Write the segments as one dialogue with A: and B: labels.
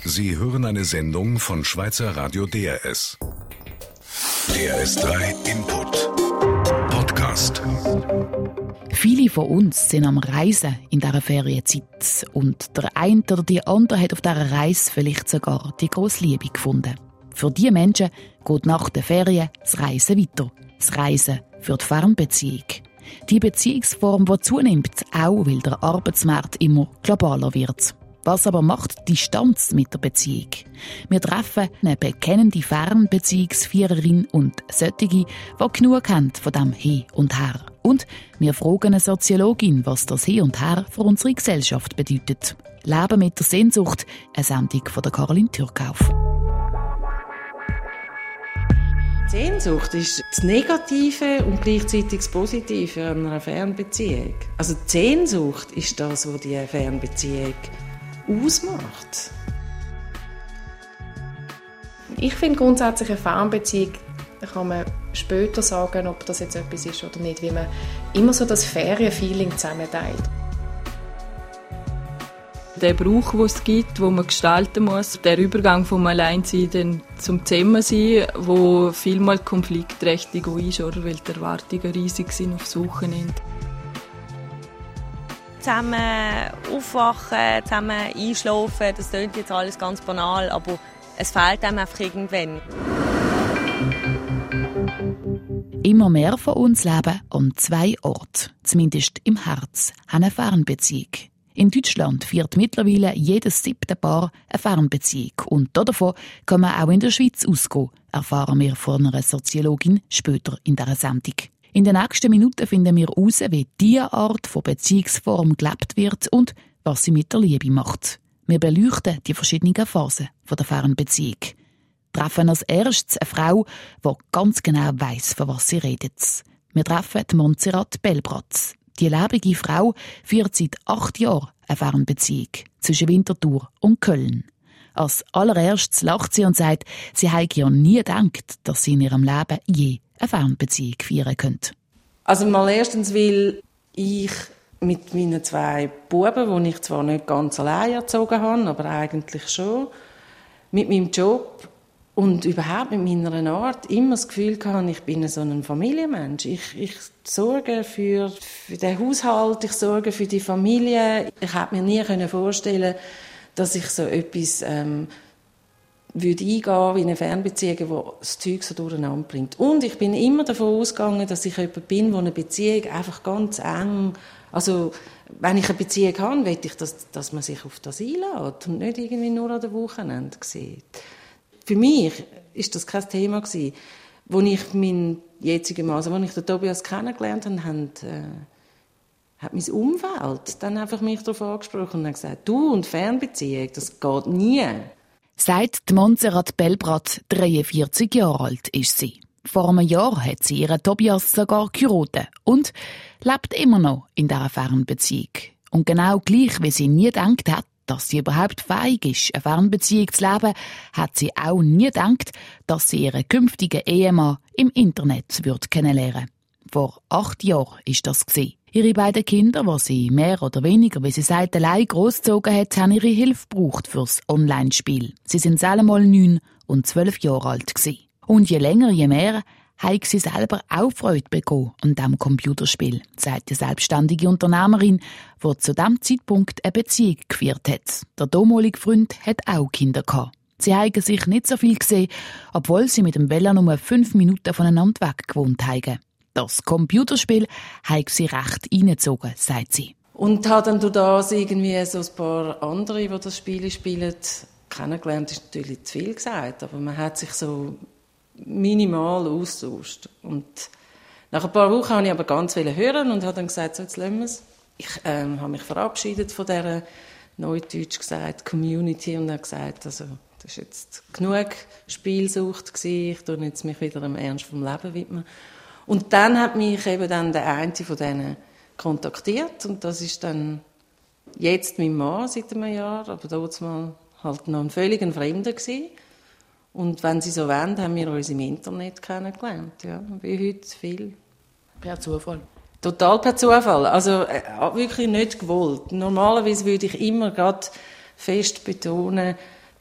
A: Sie hören eine Sendung von Schweizer Radio DRS. DRS3 Input Podcast.
B: Viele von uns sind am Reisen in dieser Ferienzeit. Und der eine oder die andere hat auf dieser Reise vielleicht sogar die grosse Liebe gefunden. Für diese Menschen geht nach den Ferien das Reisen weiter. Das Reisen für die Fernbeziehung. Die Beziehungsform, die zunimmt, auch weil der Arbeitsmarkt immer globaler wird. Was aber macht die Distanz mit der Beziehung? Wir treffen eine bekennende Fernbeziehungsviererin und solche, die genug haben von dem Hin und Her. Und wir fragen eine Soziologin, was das Hin und Her für unsere Gesellschaft bedeutet. Leben mit der Sehnsucht, eine Sendung von der Caroline Türkauf.
C: Die Sehnsucht ist das Negative und gleichzeitig das Positive an einer Fernbeziehung. Also die Sehnsucht ist das, was die Fernbeziehung ausmacht.
D: Ich finde grundsätzlich eine Fernbeziehung, da kann man später sagen, ob das jetzt etwas ist oder nicht, wie man immer so das Ferienfeeling zusammenteilt.
E: Der Brauch, den es gibt, den man gestalten muss, der Übergang vom Alleinsein zum Zusammensein, wo vielmal konfliktträchtig ist, oder weil die Erwartungen riesig sind aufs Wochenende.
F: Zusammen aufwachen, zusammen einschlafen, das klingt jetzt alles ganz banal, aber es fehlt einem einfach irgendwann.
B: Immer mehr von uns leben an 2 Orten, zumindest im Herz, haben eine Fernbeziehung. In Deutschland führt mittlerweile jedes 7. Paar eine Fernbeziehung. Und davon kann man auch in der Schweiz ausgehen, erfahren wir von einer Soziologin später in dieser Sendung. In den nächsten Minuten finden wir heraus, wie diese Art von Beziehungsform gelebt wird und was sie mit der Liebe macht. Wir beleuchten die verschiedenen Phasen der Fernbeziehung. Treffen als erstes eine Frau, die ganz genau weiss, von was sie redet. Wir treffen die Montserrat Belbratz. Die lebende Frau führt seit 8 Jahren eine Fernbeziehung zwischen Winterthur und Köln. Als allererstes lacht sie und sagt, sie habe ja nie gedacht, dass sie in ihrem Leben je eine Fernbeziehung führen könnte.
C: Also mal erstens, weil ich mit meinen 2 Buben, die ich zwar nicht ganz allein erzogen habe, aber eigentlich schon, mit meinem Job und überhaupt mit meiner Art immer das Gefühl hatte, ich bin so ein Familienmensch. Ich sorge für den Haushalt, ich sorge für die Familie. Ich hätte mir nie vorstellen, dass ich so etwas würde eingehen wie eine Fernbeziehung, die das Zeug so durcheinander bringt. Und ich bin immer davon ausgegangen, dass ich jemand bin, der eine Beziehung einfach ganz eng, also wenn ich eine Beziehung habe, will ich, dass man sich auf das einlädt und nicht irgendwie nur an den Wochenenden sieht. Für mich war das kein Thema gewesen. Als ich meinen jetzigen Mann, also als ich den Tobias kennengelernt habe, hat mein Umfeld dann einfach mich darauf angesprochen und gesagt, du und Fernbeziehung, das geht nie.
B: Seit Montserrat Belbratz 43 Jahre alt ist sie. Vor einem Jahr hat sie ihren Tobias sogar geheiratet und lebt immer noch in dieser Fernbeziehung. Und genau gleich, wie sie nie gedacht hat, dass sie überhaupt fähig ist, eine Fernbeziehung zu leben, hat sie auch nie gedacht, dass sie ihren künftigen Ehemann im Internet kennenlernen würde. Vor 8 Jahren war das. Ihre beiden Kinder, die sie mehr oder weniger, wie sie sagt, allein großgezogen hat, haben ihre Hilfe gebraucht fürs Online-Spiel. Sie sind allemal 9 und 12 Jahre alt gewesen. Und je länger, je mehr, hat sie selber auch Freude bekommen an diesem Computerspiel, sagt die selbstständige Unternehmerin, die zu diesem Zeitpunkt eine Beziehung geführt hat. Der damalige Freund hat auch Kinder gehabt. Sie haben sich nicht so viel gesehen, obwohl sie mit dem Velo nur 5 Minuten voneinander weg gewohnt haben. Das Computerspiel hat sie recht reingezogen, sagt sie.
C: Und habe dann durch das irgendwie so ein paar andere, die das Spiel spielen, kennengelernt. Das ist natürlich zu viel gesagt, aber man hat sich so minimal austauscht. Und nach ein paar Wochen wollte ich aber ganz viel hören und habe dann gesagt, so, jetzt lassen wir es. Ich habe mich verabschiedet von dieser, neudeutsch gesagt, Community und habe gesagt, also, das war jetzt genug Spielsucht gewesen, ich tue jetzt mich wieder dem Ernst vom Leben widmen. Und dann hat mich eben dann der eine von denen kontaktiert und das ist dann jetzt mein Mann seit einem Jahr, aber damals mal halt noch ein völlig Fremder gewesen. Und wenn Sie so wollen, haben wir uns im Internet kennengelernt, ja, wie heute viel.
D: Per Zufall?
C: Total per Zufall, also wirklich nicht gewollt. Normalerweise würde ich immer gerade fest betonen,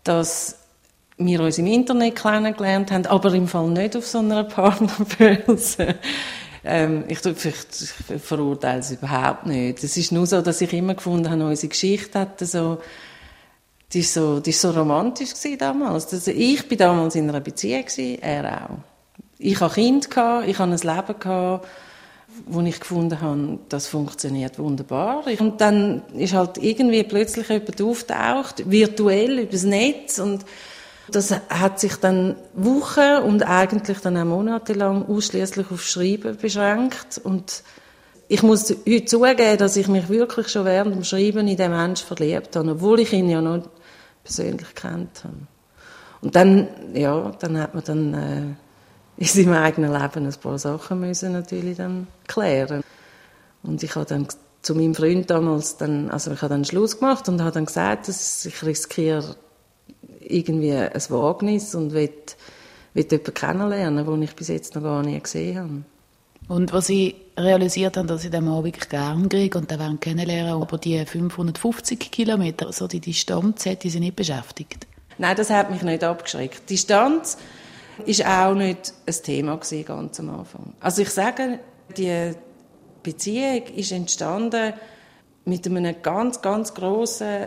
C: dass wir uns im Internet kennengelernt haben, aber im Fall nicht auf so einer Partnerbörse. Ich verurteile es überhaupt nicht. Es ist nur so, dass ich immer gefunden habe, unsere Geschichte hatte so, die ist so romantisch gewesen damals. Also ich bin damals in einer Beziehung gewesen, er auch. Ich hatte Kinder, ich hatte ein Leben gehabt, wo ich gefunden habe, das funktioniert wunderbar. Und dann ist halt irgendwie plötzlich jemand auftaucht, virtuell übers Netz, und das hat sich dann Wochen und eigentlich dann auch monatelang ausschließlich auf Schreiben beschränkt. Und ich muss heute zugeben, dass ich mich wirklich schon während dem Schreiben in den Menschen verliebt habe, obwohl ich ihn ja noch persönlich kennt habe. Und dann hat man dann in seinem eigenen Leben ein paar Sachen müssen natürlich dann klären. Und ich habe dann zu meinem Freund damals ich habe dann Schluss gemacht und habe dann gesagt, dass ich riskiere irgendwie ein Wagnis und will jemanden kennenlernen, den ich bis jetzt noch gar nie gesehen habe.
B: Und was Sie realisiert haben, dass Sie den Mann wirklich gerne kriegen und den kennenlernen, aber die 550 Kilometer, also die Distanz, hätte Sie nicht beschäftigt?
C: Nein, das hat mich nicht abgeschreckt. Die Distanz war auch nicht ein Thema gewesen, ganz am Anfang. Also ich sage, die Beziehung ist entstanden mit einem ganz, ganz grossen,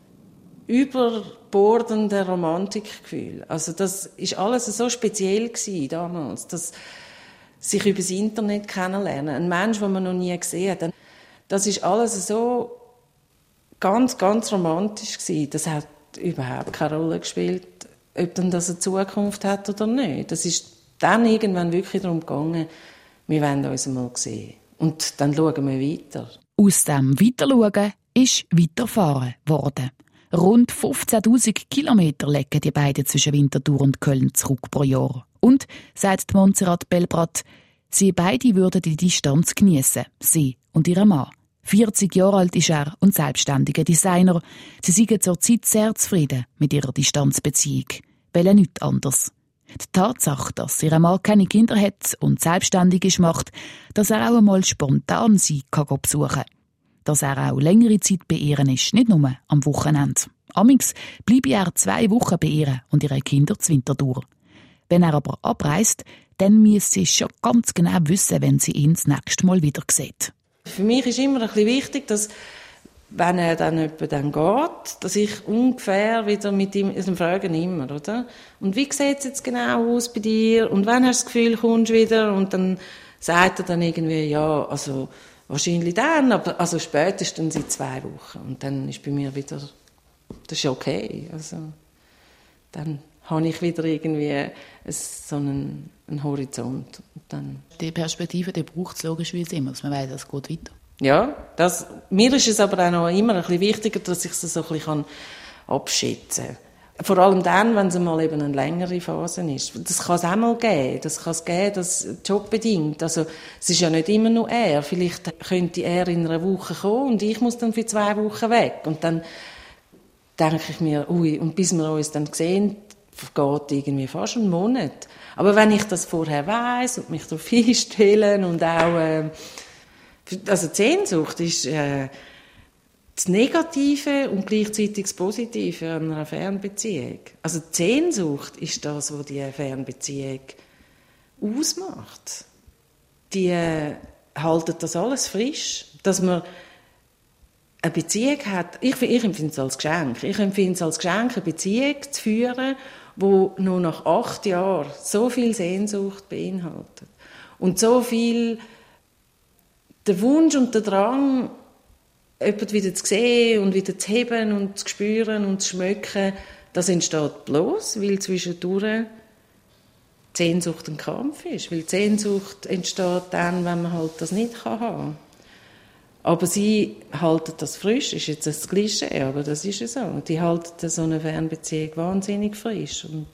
C: überbordenden Romantikgefühl. Also das ist alles so speziell gewesen damals, dass sich über das Internet kennenlernen, ein Mensch, den man noch nie gesehen hat, das ist alles so ganz, ganz romantisch gewesen. Das hat überhaupt keine Rolle gespielt, ob dann das eine Zukunft hat oder nicht. Das ist dann irgendwann wirklich darum gegangen, wir wollen uns mal sehen. Und dann schauen wir weiter.
B: Aus dem Weiterschauen ist Weiterfahren worden. Rund 15'000 Kilometer legen die beiden zwischen Winterthur und Köln zurück pro Jahr. Und, sagt Montserrat Belbrat, sie beide würden die Distanz geniessen, sie und ihr Mann. 40 Jahre alt ist er und selbstständiger Designer. Sie sind zurzeit sehr zufrieden mit ihrer Distanzbeziehung. Wollen nichts anderes. Die Tatsache, dass ihr Mann keine Kinder hat und selbstständig ist, macht, dass er auch einmal spontan sie besuchen kann. Dass er auch längere Zeit bei ihr ist, nicht nur am Wochenende. Amix bleibe er 2 Wochen bei ihr und ihren Kindern zu Winterthur. Wenn er aber abreist, dann müsse sie schon ganz genau wissen, wenn sie ihn das nächste Mal wieder sieht.
C: Für mich ist immer ein bisschen wichtig, dass, wenn er dann geht, dass ich ungefähr wieder mit ihm, also fragen immer, oder? Und wie sieht es jetzt genau aus bei dir? Und wann hast du das Gefühl, kommst du wieder? Und dann sagt er dann irgendwie, ja, also wahrscheinlich dann, aber also spätestens in 2 Wochen. Und dann ist bei mir wieder, das ist okay. Also dann habe ich wieder irgendwie so einen Horizont. Und dann
B: die Perspektive, die braucht es logischerweise immer, dass man weiss, es geht weiter.
C: Ja, mir ist es aber auch noch immer ein bisschen wichtiger, dass ich es so ein bisschen abschätzen kann. Vor allem dann, wenn es mal eben eine längere Phase ist. Das kann es auch mal geben. Das kann es geben, das jobbedingt. Also, es ist ja nicht immer nur er. Vielleicht könnte er in einer Woche kommen und ich muss dann für 2 Wochen weg. Und dann denke ich mir, und bis wir uns dann sehen, vergeht irgendwie fast einen Monat. Aber wenn ich das vorher weiss und mich darauf einstelle und auch, also die Sehnsucht ist das Negative und gleichzeitig das Positive an einer Fernbeziehung. Also die Sehnsucht ist das, was die Fernbeziehung ausmacht. Die halten das alles frisch, dass man eine Beziehung hat. Ich empfinde es als Geschenk. Ich empfinde es als Geschenk, eine Beziehung zu führen, wo nur nach 8 Jahren so viel Sehnsucht beinhaltet. Und so viel der Wunsch und der Drang, jemanden wieder zu sehen und wieder zu heben und zu spüren und zu schmecken, das entsteht bloß, weil zwischendurch die Sehnsucht ein Kampf ist. Weil die Sehnsucht entsteht dann, wenn man halt das nicht haben kann. Aber sie halten das frisch, ist jetzt ein Klischee, aber das ist ja so. Die halten so eine Fernbeziehung wahnsinnig frisch. Und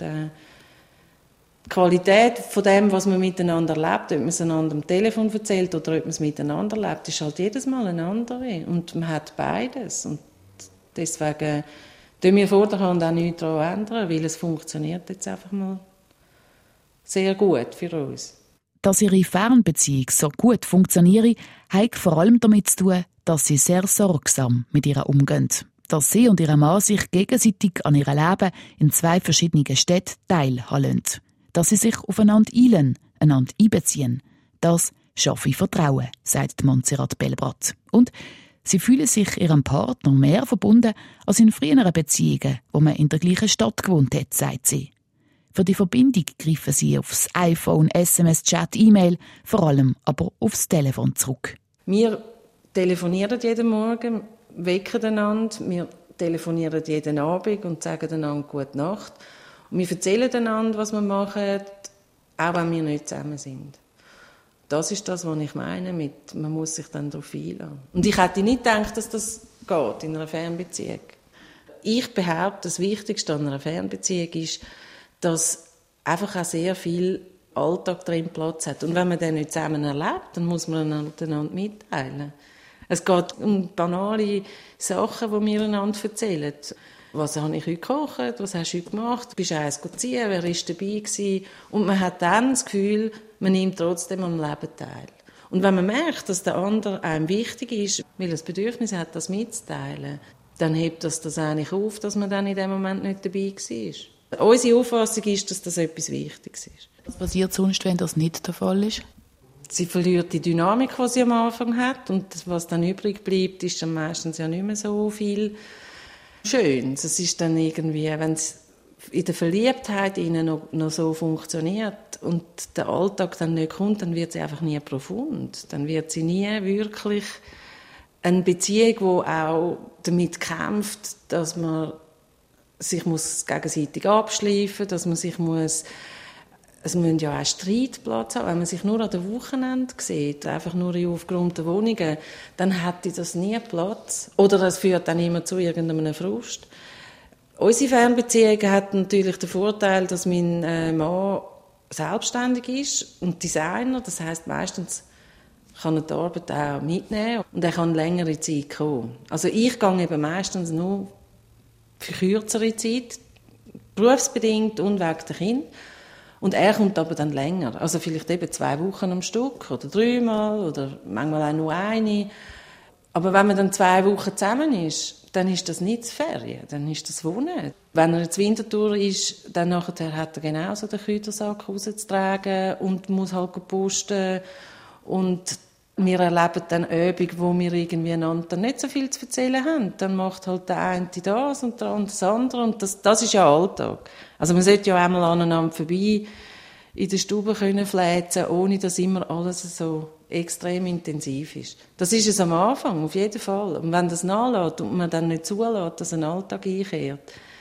C: die Qualität von dem, was man miteinander lebt, ob man es einander am Telefon erzählt oder ob man es miteinander lebt, ist halt jedes Mal eine andere. Und man hat beides. Und deswegen tun wir vor der Hand auch nichts daran ändern, weil es funktioniert jetzt einfach mal sehr gut für uns.
B: Dass ihre Fernbeziehung so gut funktioniert, hat vor allem damit zu tun, dass sie sehr sorgsam mit ihr umgehen. dass sie und ihr Mann sich gegenseitig an ihrem Leben in 2 verschiedenen Städten teilhaben lassen. Dass sie sich aufeinander einlassen, einander einbeziehen. Das schaffe Vertrauen, sagt Montserrat Belbrat. Und sie fühlen sich ihrem Partner mehr verbunden als in früheren Beziehungen, wo man in der gleichen Stadt gewohnt hat, sagt sie. Für die Verbindung greifen sie aufs iPhone, SMS, Chat, E-Mail, vor allem aber aufs Telefon zurück.
C: Wir telefonieren jeden Morgen, wecken einander, wir telefonieren jeden Abend und sagen einander Gute Nacht. Und wir erzählen einander, was wir machen, auch wenn wir nicht zusammen sind. Das ist das, was ich meine mit, man muss sich dann darauf einlassen. Und ich hätte nicht gedacht, dass das geht in einer Fernbeziehung. Ich behaupte, das Wichtigste an einer Fernbeziehung ist, dass einfach auch sehr viel Alltag drin Platz hat. Und wenn man den nicht zusammen erlebt, dann muss man einander mitteilen. Es geht um banale Sachen, die wir einander erzählen. Was habe ich heute gekocht? Was hast du heute gemacht? Bist du eins ziehen? Wer war dabei gewesen? Und man hat dann das Gefühl, man nimmt trotzdem am Leben teil. Und wenn man merkt, dass der andere einem wichtig ist, weil er das Bedürfnis hat, das mitzuteilen, dann hebt das eigentlich auf, dass man dann in dem Moment nicht dabei war. Unsere Auffassung ist, dass das etwas Wichtiges ist.
B: Was passiert sonst, wenn das nicht der Fall ist?
C: Sie verliert die Dynamik, die sie am Anfang hat. Und was dann übrig bleibt, ist dann meistens ja nicht mehr so viel Schönes. Es ist dann irgendwie, wenn es in der Verliebtheit ihnen noch so funktioniert und der Alltag dann nicht kommt, dann wird sie einfach nie profund. Dann wird sie nie wirklich eine Beziehung, die auch damit kämpft, dass man sich gegenseitig abschleifen muss, dass man sich muss. Es müssen ja auch Streitplatz haben. Wenn man sich nur an den Wochenenden sieht, einfach nur in aufgeräumten Wohnungen, dann hätte das nie Platz. Oder es führt dann immer zu irgendeinem Frust. Unsere Fernbeziehung hat natürlich den Vorteil, dass mein Mann selbstständig ist und Designer. Das heisst, meistens kann er die Arbeit auch mitnehmen und er kann längere Zeit kommen. Also ich gehe eben meistens nur für kürzere Zeit, berufsbedingt und wegen der Kinder. Und er kommt aber dann länger, also vielleicht eben 2 Wochen am Stück oder 3-mal oder manchmal auch nur eine. Aber wenn man dann 2 Wochen zusammen ist, dann ist das nicht Ferien, dann ist das Wohnen. Wenn er jetzt Winterthur ist, dann nachher hat er genauso den Kleidersack rauszutragen und muss halt posten. Und wir erleben dann Übungen, wo wir irgendwie einander nicht so viel zu erzählen haben. Dann macht halt der eine das und der andere das andere. Und das ist ja Alltag. Also man sollte ja einmal aneinander vorbei in der Stube können fläzen, ohne dass immer alles so extrem intensiv ist. Das ist es am Anfang, auf jeden Fall. Und wenn das nachlässt und man dann nicht zulässt, dass ein Alltag einkehrt,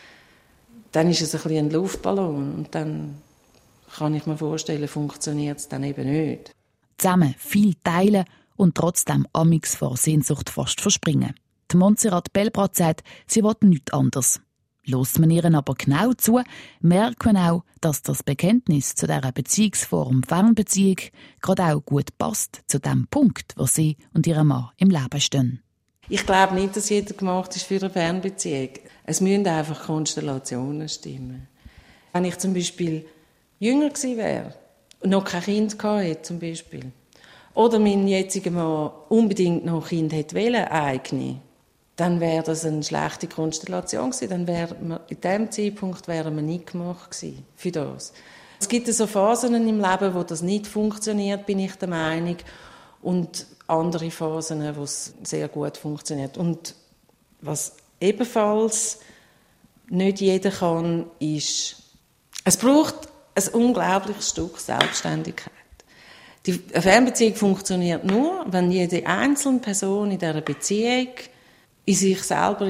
C: dann ist es ein bisschen ein Luftballon. Und dann kann ich mir vorstellen, funktioniert es dann eben nicht.
B: Zusammen viel teilen und trotzdem amix vor Sehnsucht fast verspringen. Die Montserrat Belbrat sagt, sie will nichts anderes. Lässt man ihr aber genau zu, merkt man auch, dass das Bekenntnis zu dieser Beziehungsform Fernbeziehung gerade auch gut passt zu dem Punkt, wo sie und ihr Mann im Leben stehen.
C: Ich glaube nicht, dass jeder gemacht ist für eine Fernbeziehung. Es müssen einfach Konstellationen stimmen. Wenn ich zum Beispiel jünger gewesen wäre, noch kein Kind hatte, zum Beispiel, oder mein jetziger Mann unbedingt noch ein Kind hätte wollen, dann wäre das eine schlechte Konstellation gewesen. Dann wäre man, in diesem Zeitpunkt wären wir nicht gemacht gewesen für das. Es gibt so Phasen im Leben, wo das nicht funktioniert, bin ich der Meinung, und andere Phasen, wo es sehr gut funktioniert. Und was ebenfalls nicht jeder kann, ist, es braucht ein unglaubliches Stück Selbstständigkeit. Die Fernbeziehung funktioniert nur, wenn jede einzelne Person in dieser Beziehung in sich selber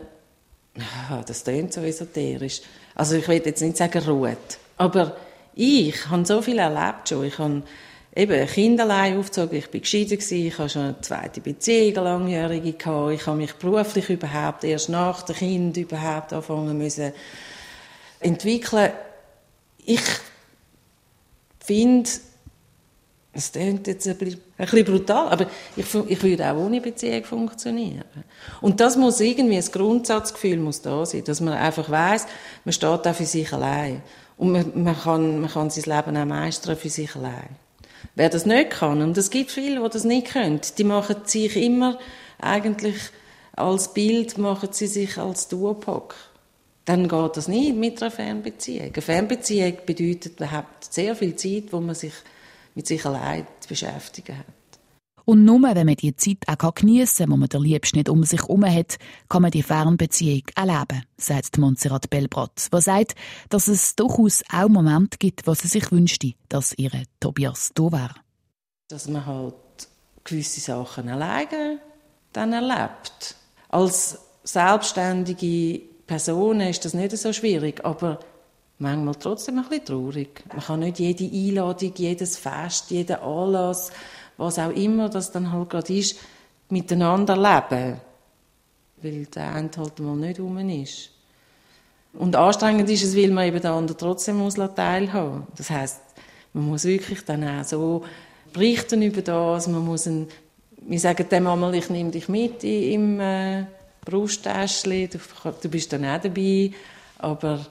C: das klingt so esoterisch, also ich will jetzt nicht sagen ruht, aber ich habe so viel erlebt schon. Ich habe eben ein Kind allein aufgezogen, ich war geschieden, ich habe schon eine zweite Beziehung, eine langjährige gehabt, ich habe mich beruflich überhaupt erst nach dem Kind überhaupt anfangen müssen entwickeln. Ich finde, es klingt jetzt ein bisschen brutal, aber ich würde auch ohne Beziehung funktionieren. Und das muss irgendwie, ein Grundsatzgefühl muss da sein, dass man einfach weiss, man steht auch für sich allein. Und man kann sein Leben auch meistern für sich allein. Wer das nicht kann, und es gibt viele, die das nicht können, die machen sich immer eigentlich als Bild machen sie sich als Duopack. Dann geht das nicht mit einer Fernbeziehung. Eine Fernbeziehung bedeutet, man hat sehr viel Zeit, wo man sich mit sich allein zu beschäftigen hat.
B: Und nur wenn man die Zeit auch geniessen kann, wo man der Liebste nicht um sich herum hat, kann man die Fernbeziehung erleben, sagt Montserrat Belbrat, die sagt, dass es durchaus auch Momente gibt, wo sie sich wünschte, dass ihr Tobias da wäre.
C: Dass man halt gewisse Sachen alleine dann erlebt. Als selbstständige Person ist das nicht so schwierig, aber manchmal trotzdem ein bisschen traurig. Man kann nicht jede Einladung, jedes Fest, jeden Anlass, was auch immer das dann halt gerade ist, miteinander leben. Weil der eine halt mal nicht rum ist. Und anstrengend ist es, weil man eben den anderen trotzdem teilhaben muss. Das heisst, man muss wirklich dann auch so berichten über das. Wir sagen dem einmal, ich nehme dich mit im Brusttäschchen, du bist dann auch dabei. Aber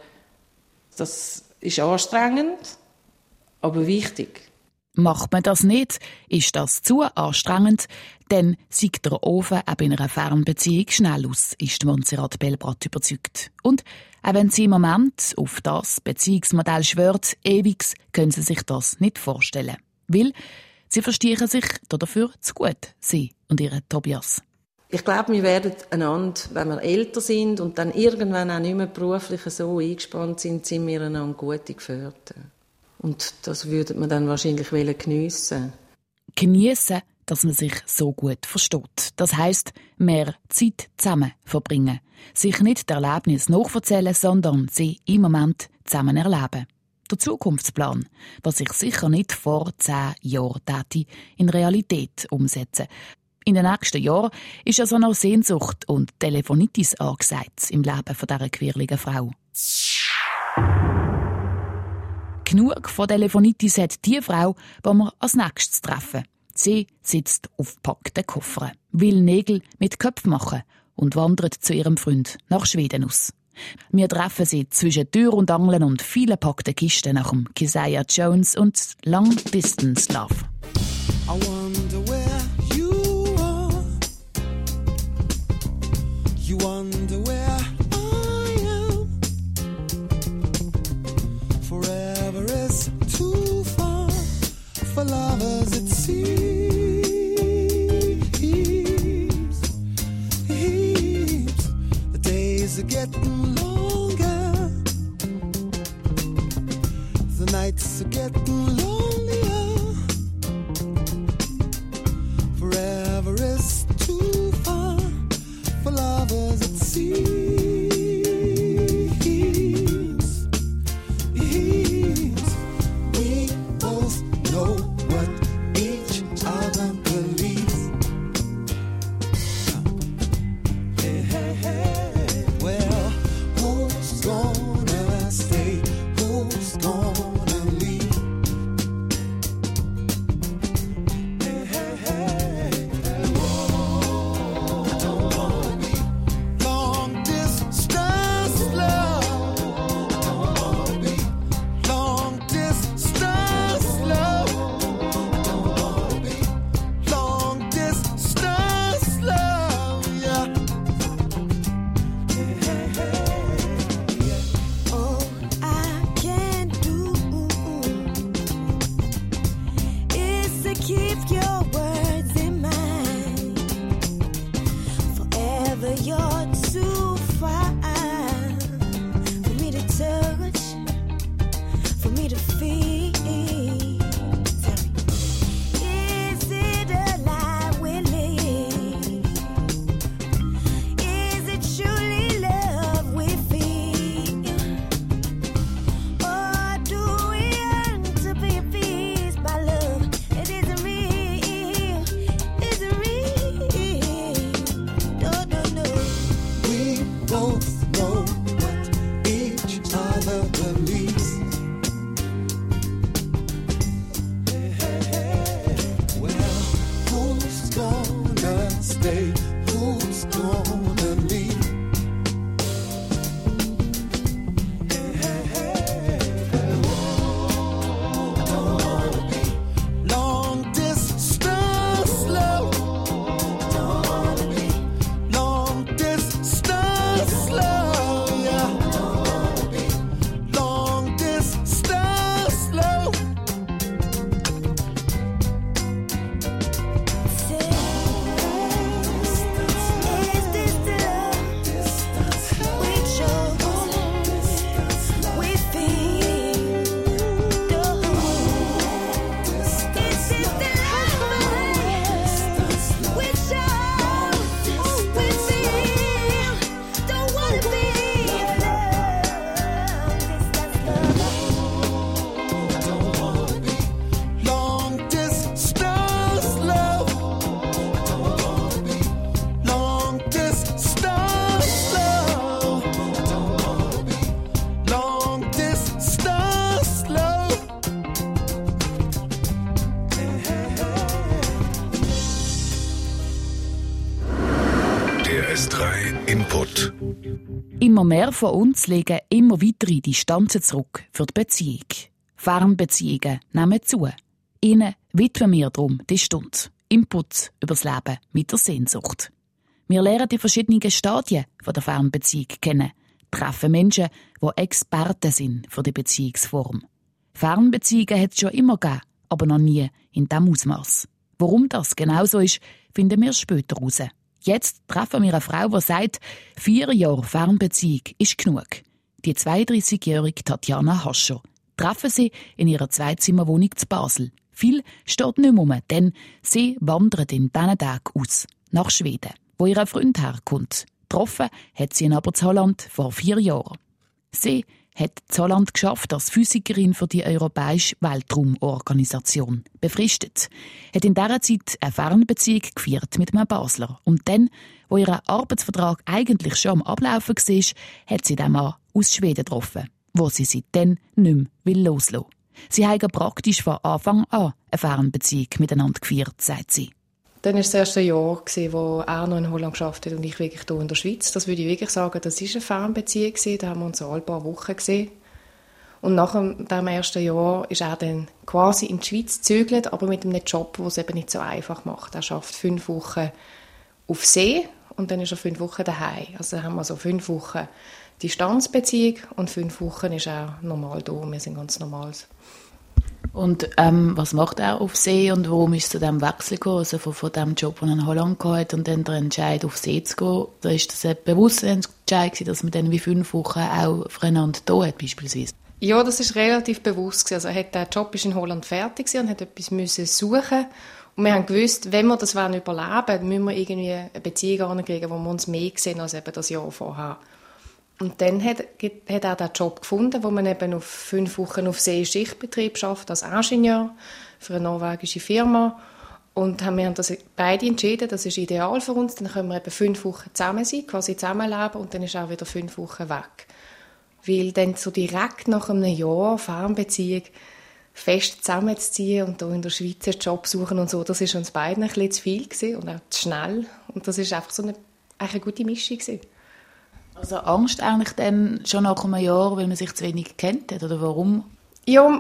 C: das ist anstrengend, aber wichtig.
B: Macht man das nicht, ist das zu anstrengend, dann sieht der Ofen auch bei einer Fernbeziehung schnell aus, ist Montserrat Belbrat überzeugt. Und auch wenn sie im Moment auf das Beziehungsmodell schwört, ewig, können sie sich das nicht vorstellen. Weil sie verstehen sich dafür zu gut, sie und ihre Tobias.
C: Ich glaube, wir werden einander, wenn wir älter sind und dann irgendwann auch nicht mehr beruflich so eingespannt sind wir einander gute Gefährten. Und das würde man dann wahrscheinlich geniessen.
B: Geniessen, dass man sich so gut versteht. Das heisst, mehr Zeit zusammen verbringen. Sich nicht das Erlebnis nachverzählen, sondern sie im Moment zusammen erleben. Der Zukunftsplan, was sich sicher nicht vor 10 Jahren in Realität umsetzen. In den nächsten Jahren ist also noch Sehnsucht und Telefonitis angesagt im Leben dieser quirligen Frau. Genug von Telefonitis hat die Frau, die wir als nächstes treffen. Sie sitzt auf gepackten Koffern, will Nägel mit Köpfen machen und wandert zu ihrem Freund nach Schweden aus. Wir treffen sie zwischen Tür und Angeln und vielen packten Kisten nach dem Keziah Jones und Long Distance Love.
G: I wonder where you are. You wonder where I am. Forever is too far for lovers, it seems. The days are getting longer. The nights are getting lonelier. Forever is too far for lovers, it seems. We both know what each other believes. Hey, hey, hey. Well, who's gonna stay? Who's gonna leave? Hey, hey, hey. Don't wanna be
B: Immer mehr von uns legen immer weitere Distanzen zurück für die Beziehung. Fernbeziehungen nehmen zu. Ihnen widmen wir darum die Stunde. Input über das Leben mit der Sehnsucht. Wir lernen die verschiedenen Stadien der Fernbeziehung kennen, treffen Menschen, die Experten sind für die Beziehungsform. Fernbeziehungen hat es schon immer gegeben, aber noch nie in diesem Ausmaß. Warum das genau so ist, finden wir später heraus. Jetzt treffen wir eine Frau, die sagt, 4 Jahre Fernbeziehung ist genug. Die 32-jährige Tatjana Hascher. Treffen sie in ihrer Zweizimmerwohnung zu Basel. Viel steht nicht mehr, denn sie wandert in diesen Tagen aus, nach Schweden, wo ihr Freund herkommt. Getroffen hat sie ihn aber in Holland vor 4 Jahren. Sie hat in Holland geschafft als Physikerin für die Europäische Weltraumorganisation. Befristet. Hat in dieser Zeit eine Fernbeziehung geführt mit einem Basler. Und dann, wo ihr Arbeitsvertrag eigentlich schon am Ablaufen war, hat sie den Mann aus Schweden getroffen, wo sie seitdem nicht mehr loslassen will. Sie haben praktisch von Anfang an eine Fernbeziehung miteinander geführt, sagt sie.
D: Dann war das erste Jahr, wo er noch in Holland gearbeitet hat und ich wirklich hier in der Schweiz. Das würde ich wirklich sagen, das war eine Fernbeziehung. Da haben wir uns alle paar Wochen gesehen. Und nach dem ersten Jahr ist er dann quasi in die Schweiz gezögert, aber mit einem Job, der es eben nicht so einfach macht. Er arbeitet 5 Wochen auf See und dann ist er 5 Wochen daheim. Also haben wir so 5 Wochen Distanzbeziehung und 5 Wochen ist er normal da. Wir sind ganz normal.
B: Und was macht er auf See und warum ist es zu diesem Wechsel gekommen? Also von dem Job, den er in Holland hatte und dann der Entscheid, auf See zu gehen? Da ist das ein bewusster Entscheid, dass man dann wie 5 Wochen auch füreinander da hat, beispielsweise?
D: Ja, das ist relativ bewusst. Also der Job ist in Holland fertig und hat etwas müssen suchen. Und wir haben gewusst, wenn wir das überleben wollen, müssen wir irgendwie eine Beziehung ankriegen, wo wir uns mehr sehen als eben das Jahr vorher. Und dann hat er den Job gefunden, wo man eben auf 5 Wochen auf See Schichtbetrieb schafft als Ingenieur für eine norwegische Firma. Und wir haben das beide entschieden, das ist ideal für uns. Dann können wir eben 5 Wochen zusammen sein, quasi zusammenleben und dann ist er auch wieder 5 Wochen weg. Weil dann so direkt nach einem Jahr Fernbeziehung fest zusammenzuziehen und hier in der Schweiz einen Job suchen und so, das war uns beiden ein bisschen zu viel gewesen und auch zu schnell. Und das war einfach so eine gute Mischung gewesen.
B: Also Angst eigentlich dann schon nach einem Jahr, weil man sich zu wenig kennt hat, oder warum?
D: Ja,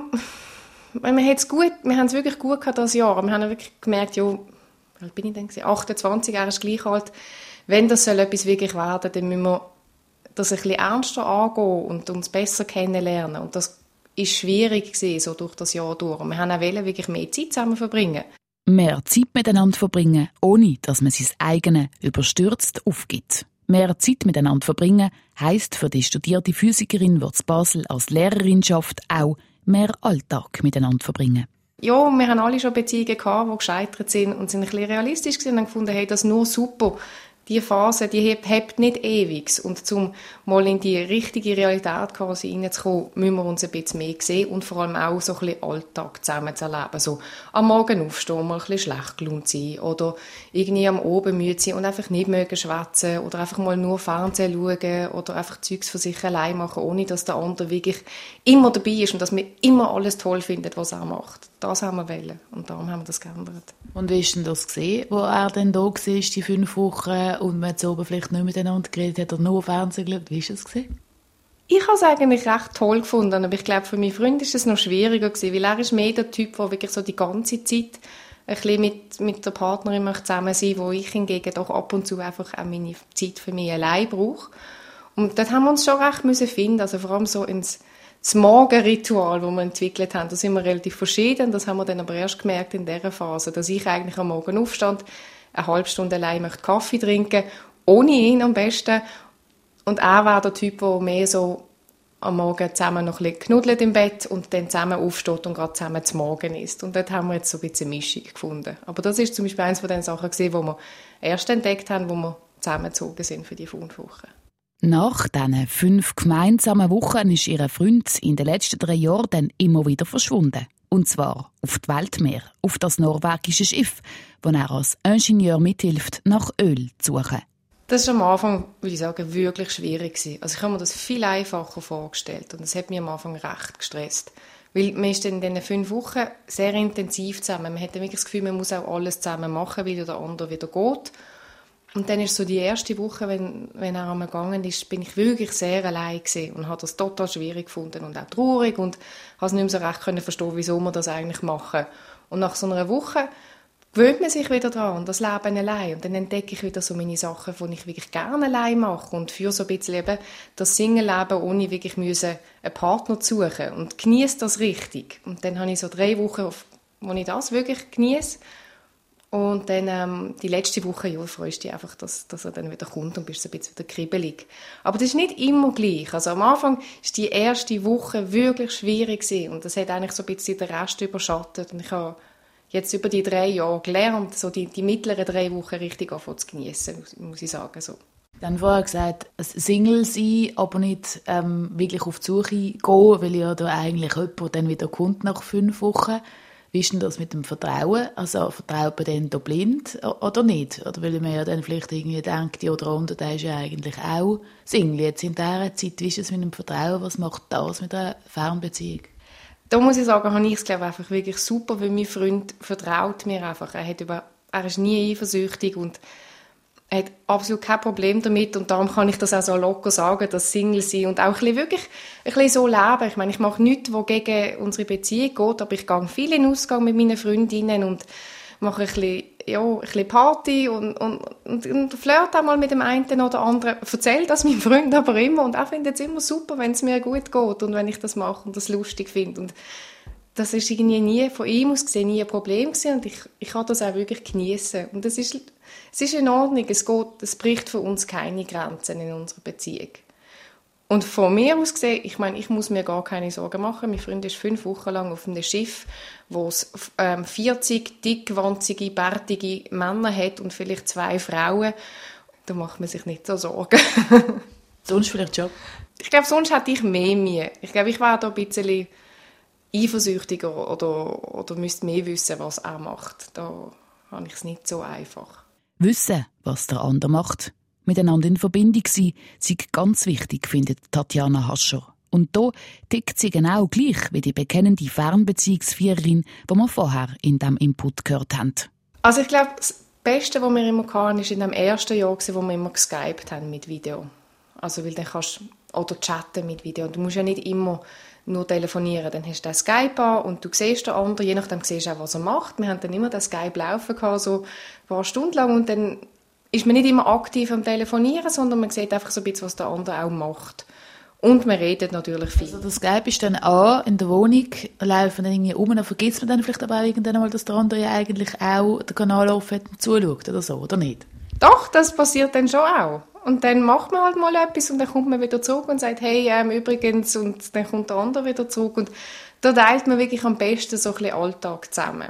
D: wir haben es wirklich gut gehabt das Jahr. Wir haben wirklich gemerkt, ja, wie bin ich denn? 28, er ist gleich alt. Wenn das etwas wirklich werden soll, dann müssen wir das ein bisschen ernster angehen und uns besser kennenlernen. Und das war schwierig gewesen, so durch das Jahr durch. Und wir haben auch wirklich mehr Zeit zusammen verbringen.
B: Mehr Zeit miteinander verbringen, ohne dass man sein eigenes überstürzt aufgibt. Mehr Zeit miteinander verbringen heisst für die studierte Physikerin, die in Basel als Lehrerin schafft, auch mehr Alltag miteinander verbringen.
D: Ja, wir haben alle schon Beziehungen gehabt, die gescheitert sind und sind ein bisschen realistisch gewesen und haben gefunden, hey, das ist nur super. Die Phase, die hebt nicht ewig. Und um mal in die richtige Realität quasi reinzukommen, müssen wir uns ein bisschen mehr sehen und vor allem auch so ein bisschen Alltag zusammen zu erleben. So am Morgen aufstehen, mal ein bisschen schlecht gelaunt sein oder irgendwie am Abend müde sein und einfach nicht mögen schwätzen oder einfach mal nur Fernsehen schauen oder einfach Zeugs für sich allein machen, ohne dass der andere wirklich immer dabei ist und dass wir immer alles toll finden, was er macht. Das haben wir wollen und darum haben wir das geändert.
B: Und wie ist denn das gesehen, wo er dann da war, die 5 Wochen und man jetzt oben vielleicht nicht miteinander geredet hat oder nur Fernsehen geschaut? Wie ist das gesehen?
D: Ich habe es eigentlich recht toll gefunden, aber ich glaube, für meinen Freund ist es noch schwieriger gewesen, weil er ist mehr der Typ, der wirklich so die ganze Zeit ein bisschen mit der Partnerin zusammen sein möchte, wo ich hingegen doch ab und zu einfach auch meine Zeit für mich allein brauche. Und dort haben wir uns schon recht müssen finden, also vor allem so das Morgenritual, das wir entwickelt haben, da sind wir relativ verschieden. Das haben wir dann aber erst gemerkt in dieser Phase, dass ich eigentlich am Morgen aufstand, eine halbe Stunde allein möchte Kaffee trinken, ohne ihn am besten. Und er war der Typ, der mehr so am Morgen zusammen noch ein bisschen knuddelt im Bett und dann zusammen aufsteht und gerade zusammen zum Morgen isst. Und dort haben wir jetzt so ein bisschen Mischung gefunden. Aber das ist zum Beispiel eines von den Sachen gewesen, die wir erst entdeckt haben, wo wir zusammengezogen sind für die 5 Wochen.
B: Nach diesen 5 gemeinsamen Wochen ist ihr Freund in den letzten 3 Jahren dann immer wieder verschwunden. Und zwar auf die Weltmeer, auf das norwegische Schiff, wo er als Ingenieur mithilft, nach Öl zu suchen.
D: Das war am Anfang, würde ich sagen, wirklich schwierig gewesen. Also ich habe mir das viel einfacher vorgestellt und das hat mich am Anfang recht gestresst. Weil man ist dann in diesen 5 Wochen sehr intensiv zusammen. Man hat dann wirklich das Gefühl, man muss auch alles zusammen machen, weil der andere wieder geht. Und dann ist so die erste Woche, wenn er einmal gegangen ist, bin ich wirklich sehr allein gewesen und habe das total schwierig gefunden und auch traurig und habe es nicht mehr so recht können verstehen, wieso wir das eigentlich machen. Und nach so einer Woche gewöhnt man sich wieder dran und das Leben allein. Und dann entdecke ich wieder so meine Sachen, die ich wirklich gerne allein mache und für so ein bisschen eben das Single-Leben, ohne wirklich einen Partner zu suchen und genieße das richtig. Und dann habe ich so 3 Wochen, wo ich das wirklich genieße. Und dann die letzte Woche, ja, freust du dich einfach, dass er dann wieder kommt und bist so ein bisschen wieder kribbelig. Aber das ist nicht immer gleich. Also am Anfang war die erste Woche wirklich schwierig gewesen. Und das hat eigentlich so ein bisschen den Rest überschattet. Und ich habe jetzt über die 3 Jahre gelernt, so die mittleren 3 Wochen richtig anfangen zu geniessen, muss ich sagen. So.
B: Dann vorher gesagt, ein Single sein, aber nicht wirklich auf die Suche gehen, weil ja da eigentlich jemand dann wieder kommt nach 5 Wochen. Wie ist denn das mit dem Vertrauen? Also vertraut man denn da blind oder nicht? Oder weil man ja dann vielleicht irgendwie denkt, ja, der andere, der ist ja eigentlich auch Single. Jetzt in dieser Zeit, wie ist es mit dem Vertrauen? Was macht das mit einer Fernbeziehung?
D: Da muss ich sagen, habe ich es, glaube ich, einfach wirklich super, weil mein Freund vertraut mir einfach. Er ist nie eifersüchtig und er hat absolut kein Problem damit und darum kann ich das auch so locker sagen, dass Single sein und auch ein bisschen so leben. Ich meine, ich mache nichts, was gegen unsere Beziehung geht, aber ich gehe viel in den Ausgang mit meinen Freundinnen und mache ein bisschen Party und flirte auch mal mit dem einen oder anderen. Erzähle das meinem Freund aber immer und er findet es immer super, wenn es mir gut geht und wenn ich das mache und das lustig finde. Und das ist irgendwie nie von ihm aus gesehen nie ein Problem gewesen und ich kann das auch wirklich genießen. Und es ist in Ordnung, es bricht für uns keine Grenzen in unserer Beziehung. Und von mir aus gesehen, ich meine, ich muss mir gar keine Sorgen machen. Mein Freund ist 5 Wochen lang auf einem Schiff, wo es 40 dickwanzige, bärtige Männer hat und vielleicht 2 Frauen. Da macht man sich nicht so Sorgen.
B: Sonst vielleicht schon?
D: Ich glaube, sonst hätte ich mehr Mühe. Ich glaube, ich wäre da ein bisschen eifersüchtiger oder müsste mehr wissen, was er macht. Da habe ich es nicht so einfach.
B: Wissen, was der andere macht, miteinander in Verbindung sein, sei ganz wichtig, findet Tatjana Hascher. Und da tickt sie genau gleich wie die bekennende Fernbeziehungsführerin, die wir vorher in diesem Input gehört haben.
D: Also ich glaube, das Beste, was wir immer hatten, war in dem ersten Jahr, wo wir immer geskypt haben mit Video. Also weil dann kannst du oder chatten mit Video. Du musst ja nicht immer nur telefonieren. Dann hast du den Skype an und du siehst den anderen, je nachdem siehst du auch, was er macht. Wir haben dann immer den Skype laufen gehabt, so ein paar Stunden lang und dann ist man nicht immer aktiv am Telefonieren, sondern man sieht einfach so ein bisschen, was der andere auch macht. Und man redet natürlich viel.
B: Also das Skype ist dann an, in der Wohnung, laufen dann irgendwie um, dann vergisst man dann vielleicht aber auch irgendwann mal, dass der andere ja eigentlich auch den Kanal offen hat und zuschaut oder so, oder nicht?
D: Doch, das passiert dann schon auch. Und dann macht man halt mal etwas und dann kommt man wieder zurück und sagt, hey, übrigens, und dann kommt der andere wieder zurück. Und da teilt man wirklich am besten so ein bisschen Alltag zusammen.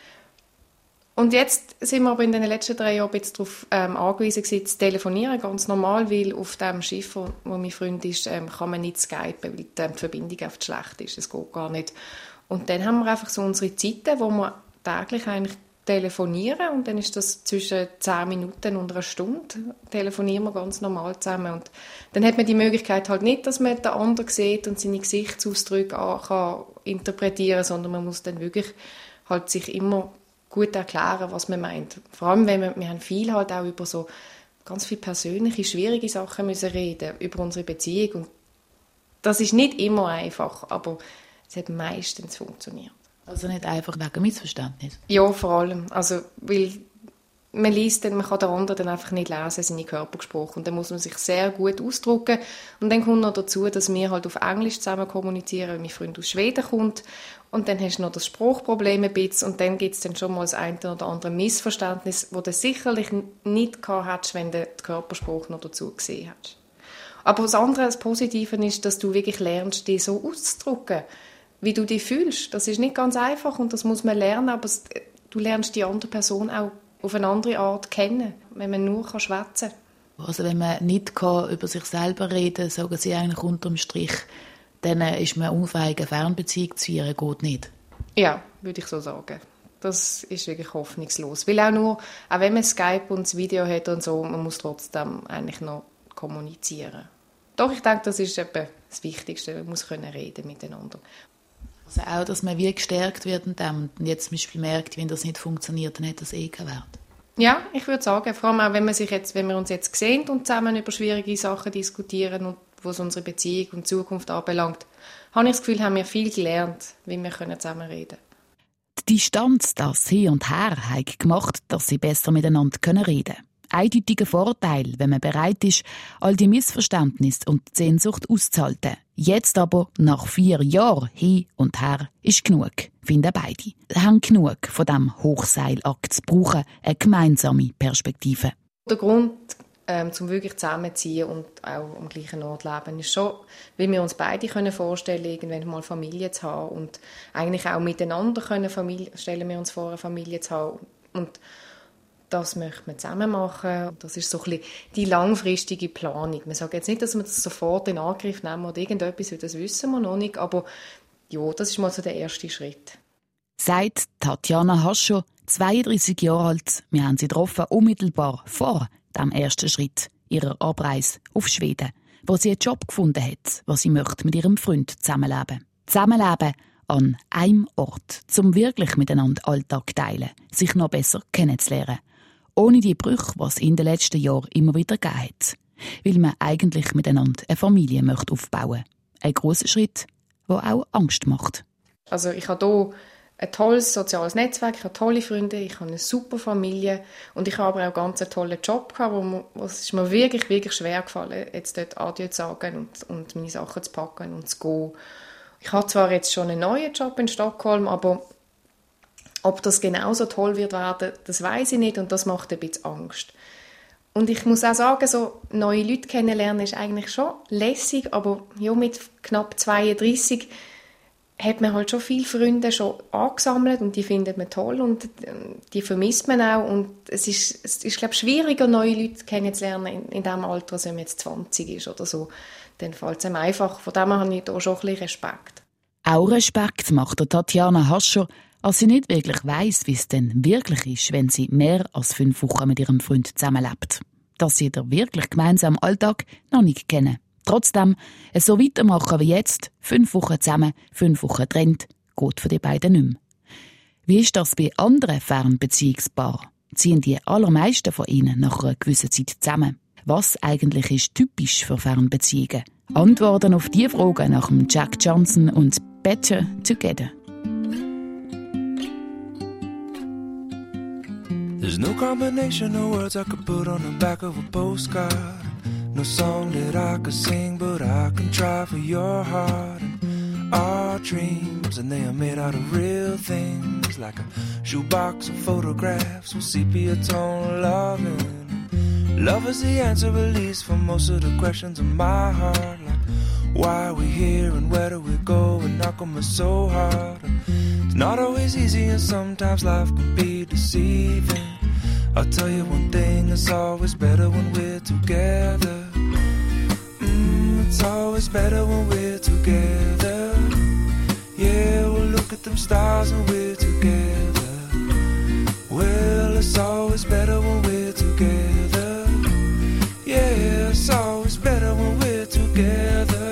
D: Und jetzt sind wir aber in den letzten 3 Jahren jetzt darauf angewiesen gewesen, zu telefonieren, ganz normal, weil auf dem Schiff, wo mein Freund ist, kann man nicht skypen, weil die Verbindung oft schlecht ist. Es geht gar nicht. Und dann haben wir einfach so unsere Zeiten, wo wir täglich eigentlich telefonieren und dann ist das zwischen 10 Minuten und 1 Stunde. Telefonieren wir ganz normal zusammen. Und dann hat man die Möglichkeit halt nicht, dass man den anderen sieht und seine Gesichtsausdrücke kann interpretieren, sondern man muss dann wirklich halt sich immer gut erklären, was man meint. Vor allem, wenn wir haben viel halt auch über so ganz viele persönliche, schwierige Sachen müssen reden, über unsere Beziehung. Und das ist nicht immer einfach, aber es hat meistens funktioniert.
B: Also nicht einfach wegen Missverständnis?
D: Ja, vor allem. Also, weil man liest dann, man kann den anderen dann einfach nicht lesen, seine Körpersprache. Und dann muss man sich sehr gut ausdrücken. Und dann kommt noch dazu, dass wir halt auf Englisch zusammen kommunizieren, weil mein Freund aus Schweden kommt. Und dann hast du noch das Sprachproblem ein bisschen. Und dann gibt es dann schon mal das eine oder andere Missverständnis, das du sicherlich nicht gehabt hättest, wenn du die Körpersprache noch dazu gesehen hättest. Aber das andere, das Positive ist, dass du wirklich lernst, dich so auszudrücken, wie du dich fühlst. Das ist nicht ganz einfach und das muss man lernen, aber du lernst die andere Person auch auf eine andere Art kennen, wenn man nur schwätzen kann.
B: Also wenn man nicht über sich selber reden kann, sagen sie eigentlich unterm Strich, dann ist man unfähig, eine Fernbeziehung zu führen, geht nicht.
D: Ja, würde ich so sagen. Das ist wirklich hoffnungslos. Weil auch wenn man Skype und das Video hat und so, man muss trotzdem eigentlich noch kommunizieren. Doch, ich denke, das ist eben das Wichtigste. Man muss reden miteinander.
B: Also auch, dass man wie gestärkt wird in dem. Und jetzt zum Beispiel merkt, wenn das nicht funktioniert, dann hat das keinen Wert.
D: Ja, ich würde sagen, vor allem auch, wenn wir uns jetzt sehen und zusammen über schwierige Sachen diskutieren und was unsere Beziehung und Zukunft anbelangt, habe ich das Gefühl, haben wir viel gelernt, wie wir zusammen reden können.
B: Die Distanz, das Hin und Her, hat gemacht, dass sie besser miteinander reden können. Eindeutiger Vorteil, wenn man bereit ist, all die Missverständnisse und die Sehnsucht auszuhalten. Jetzt aber, nach 4 Jahren Hin und Her, ist genug, finden beide. Sie haben genug von diesem Hochseilakt zu brauchen, eine gemeinsame Perspektive.
D: Der Grund, zum wirklich zusammenziehen und auch am gleichen Ort leben, ist schon, weil wir uns beide vorstellen können, irgendwann mal Familie zu haben und eigentlich auch miteinander stellen wir uns vor, eine Familie zu haben. Und das möchten wir zusammen machen. Das ist so ein bisschen die langfristige Planung. Wir sagen jetzt nicht, dass wir das sofort in Angriff nehmen oder irgendetwas, das wissen wir noch nicht, aber ja, das ist mal so der erste Schritt.
B: Sagt Tatjana Hascho, 32 Jahre alt. Wir haben sie getroffen, unmittelbar vor dem ersten Schritt ihrer Abreise auf Schweden, wo sie einen Job gefunden hat, was sie möchte mit ihrem Freund zusammenleben. Zusammenleben an einem Ort, zum wirklich miteinander Alltag teilen, sich noch besser kennenzulernen. Ohne die Brüche, was in den letzten Jahren immer wieder gegeben hat. Weil man eigentlich miteinander eine Familie möchte aufbauen. Ein grosser Schritt, der auch Angst macht.
D: Also ich habe hier ein tolles soziales Netzwerk, ich habe tolle Freunde, ich habe eine super Familie und ich habe aber auch ganz einen tollen Job gehabt, wo es ist mir wirklich, wirklich schwer gefallen, jetzt dort Adieu zu sagen und meine Sachen zu packen und zu gehen. Ich habe zwar jetzt schon einen neuen Job in Stockholm, aber ob das genauso toll wird werden, das weiß ich nicht und das macht ein bisschen Angst. Und ich muss auch sagen, so neue Leute kennenlernen ist eigentlich schon lässig, aber ja, mit knapp 32 hat man halt schon viele Freunde schon angesammelt und die findet man toll und die vermisst man auch und es ist glaube ich, schwieriger, neue Leute kennenzulernen in dem Alter, als wenn man jetzt 20 ist oder so. Dann fällt es einem einfach. Von dem habe ich da schon ein bisschen Respekt.
B: Auch Respekt macht der Tatjana Hascher, als sie nicht wirklich weiss, wie es denn wirklich ist, wenn sie mehr als 5 Wochen mit ihrem Freund zusammenlebt. Dass sie den wirklich gemeinsamen Alltag noch nicht kennen. Trotzdem, es so weitermachen wie jetzt, 5 Wochen zusammen, 5 Wochen getrennt, geht für die beiden nicht mehr. Wie ist das bei anderen Fernbeziehungspaaren? Ziehen die allermeisten von ihnen nach einer gewissen Zeit zusammen? Was eigentlich ist typisch für Fernbeziehungen? Antworten auf diese Fragen nach dem Jack Johnson und Better Together.
G: There's no combination of words I could put on the back of a postcard. No song that I could sing, but I can try for your heart. And our dreams, and they are made out of real things, like a shoebox of photographs with sepia tone loving. Love is the answer, at least, for most of the questions in my heart. Like, why are we here and where do we go? And knock on me so hard. It's not always easy, and sometimes life can be deceiving. I'll tell you one thing, it's always better when we're together. It's always better when we're together. Yeah, we'll look at them stars when we're together. Well, it's always better when we're together. Yeah, it's always better when we're together.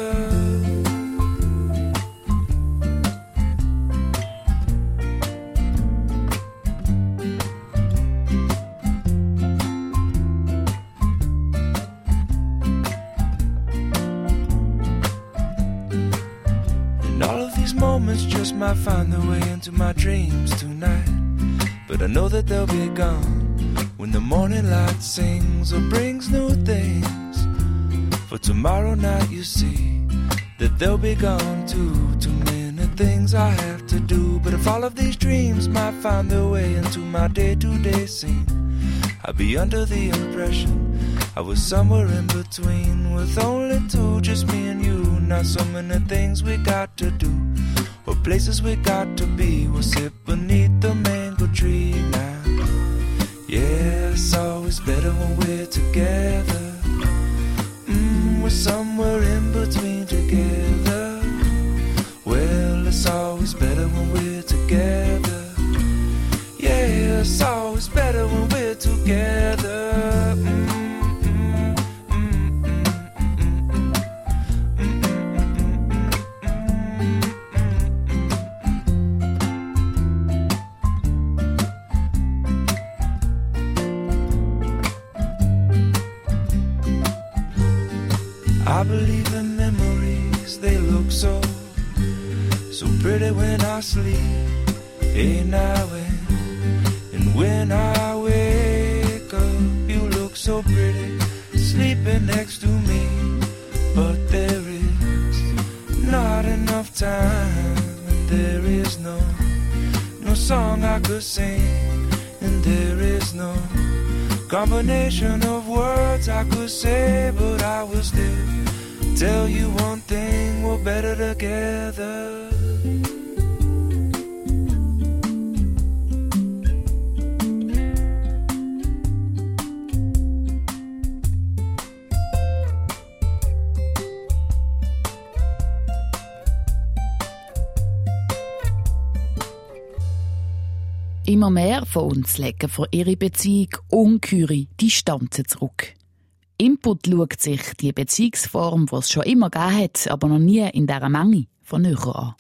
G: Moments just might find their way into my dreams tonight, but I know that they'll be gone when the morning light sings or brings new things. For tomorrow night you see that they'll be gone too. Too many things I have to do, but if all of these dreams might find their way into my day-to-day scene, I'd be under the impression I was somewhere in between, with only 2, just me and you. Not so many things we got to do, or places we got to be. We'll sit beneath the mango tree now. Yeah, it's always better when we're together. We're somewhere in between together. Well, it's always better when we're together. Yeah, it's always better when we're together. I believe in memories, they look so pretty when I sleep. Hey, now and when I wake up, you look so pretty sleeping next to me. But there is not enough time, and there is no song I could sing, and there is no combination of words I could say, but I will still tell you one thing, we're better together.
B: Immer mehr von uns legen für ihre Beziehung ungeheure Distanzen zurück. Input schaut sich die Beziehungsform, die es schon immer gegeben hat, aber noch nie in dieser Menge von näher an.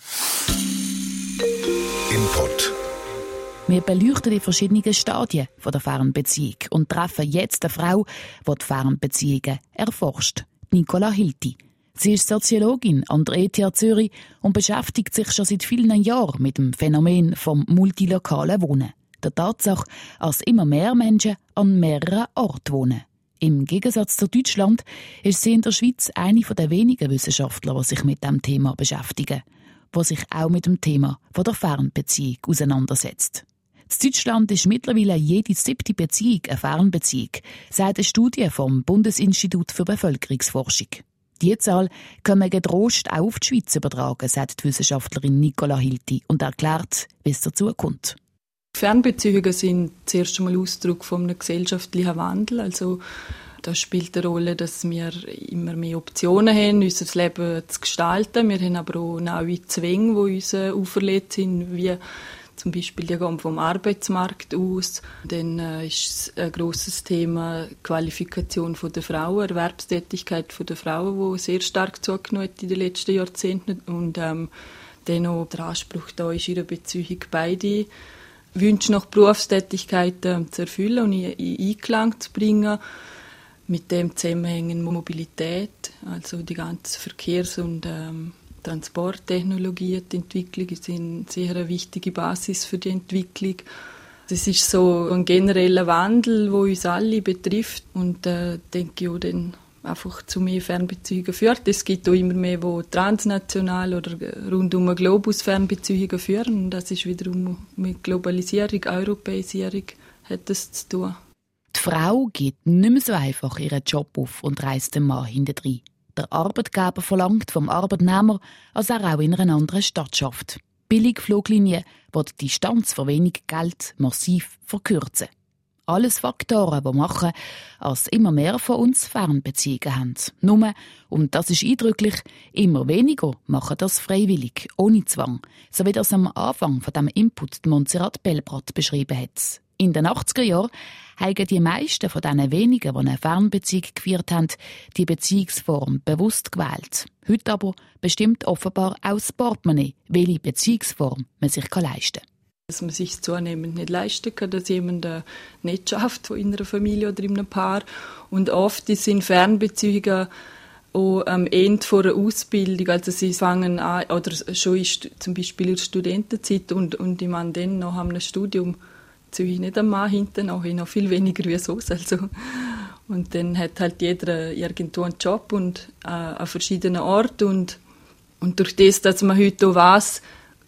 A: Input.
B: Wir beleuchten die verschiedenen Stadien der Fernbeziehung und treffen jetzt eine Frau, die die Fernbeziehungen erforscht, Nicola Hilty. Sie ist Soziologin an der ETH Zürich und beschäftigt sich schon seit vielen Jahren mit dem Phänomen vom multilokalen Wohnen. Der Tatsache, dass immer mehr Menschen an mehreren Orten wohnen. Im Gegensatz zu Deutschland ist sie in der Schweiz eine der wenigen Wissenschaftler, die sich mit dem Thema beschäftigen, die sich auch mit dem Thema der Fernbeziehung auseinandersetzt. In Deutschland ist mittlerweile jede 7. Beziehung eine Fernbeziehung, sagt eine Studie vom Bundesinstitut für Bevölkerungsforschung. Diese Zahl können wir getrost auch auf die Schweiz übertragen, sagt die Wissenschaftlerin Nicola Hilty und erklärt, wie es dazu kommt.
E: Fernbeziehungen sind zuerst einmal Ausdruck von einem gesellschaftlichen Wandel. Also das spielt eine Rolle, dass wir immer mehr Optionen haben, unser Leben zu gestalten. Wir haben aber auch neue Zwänge, die uns auferlegt sind, wie zum Beispiel die gehen vom Arbeitsmarkt aus. Dann ist ein grosses Thema die Qualifikation der Frauen, Erwerbstätigkeit der Frauen, die sehr stark zugenommen hat in den letzten Jahrzehnten. Und dann auch der Anspruch da ist, ihre Beziehung beide Wünsche nach Berufstätigkeit zu erfüllen und in Einklang zu bringen. Mit dem zusammenhängen Mobilität, also die ganze Verkehrs- und Transporttechnologie, die Entwicklung sind sehr eine wichtige Basis für die Entwicklung. Das ist so ein genereller Wandel, der uns alle betrifft und denke ich auch dann einfach zu mehr Fernbeziehungen führt. Es gibt auch immer mehr, die transnational oder rund um den Globus Fernbeziehungen führen. Und das ist wiederum mit Globalisierung, Europäisierung hat das zu tun.
B: Die Frau gibt nicht mehr so einfach ihren Job auf und reist den Mann hintendrein. Der Arbeitgeber verlangt vom Arbeitnehmer, dass er auch in einer anderen Stadt schafft. Billigfluglinien, die die Distanz für wenig Geld massiv verkürzen. Alles Faktoren, die machen, dass immer mehr von uns Fernbeziehungen haben. Nur, und das ist eindrücklich, immer weniger machen das freiwillig, ohne Zwang. So wie das am Anfang von dem Input Montserrat Belbrat beschrieben hat. In den 80er Jahren haben die meisten von diesen wenigen, die eine Fernbeziehung geführt haben, die Beziehungsform bewusst gewählt. Heute aber bestimmt offenbar auch das Portemonnaie, welche Beziehungsform man sich leisten kann.
E: Dass man sich zunehmend nicht leisten kann, dass jemand nicht schafft in einer Familie oder in einem Paar. Und oft sind Fernbeziehungen auch am Ende einer Ausbildung. Also sie fangen an, oder schon zum Beispiel in der Studentenzeit und ich meine dann nach einem Studium ziehe ich nicht am Mann hinten, auch noch viel weniger wie sonst. Also. Und dann hat halt jeder irgendwo einen Job und an verschiedenen Orten. Und durch das, dass man heute auch weiss,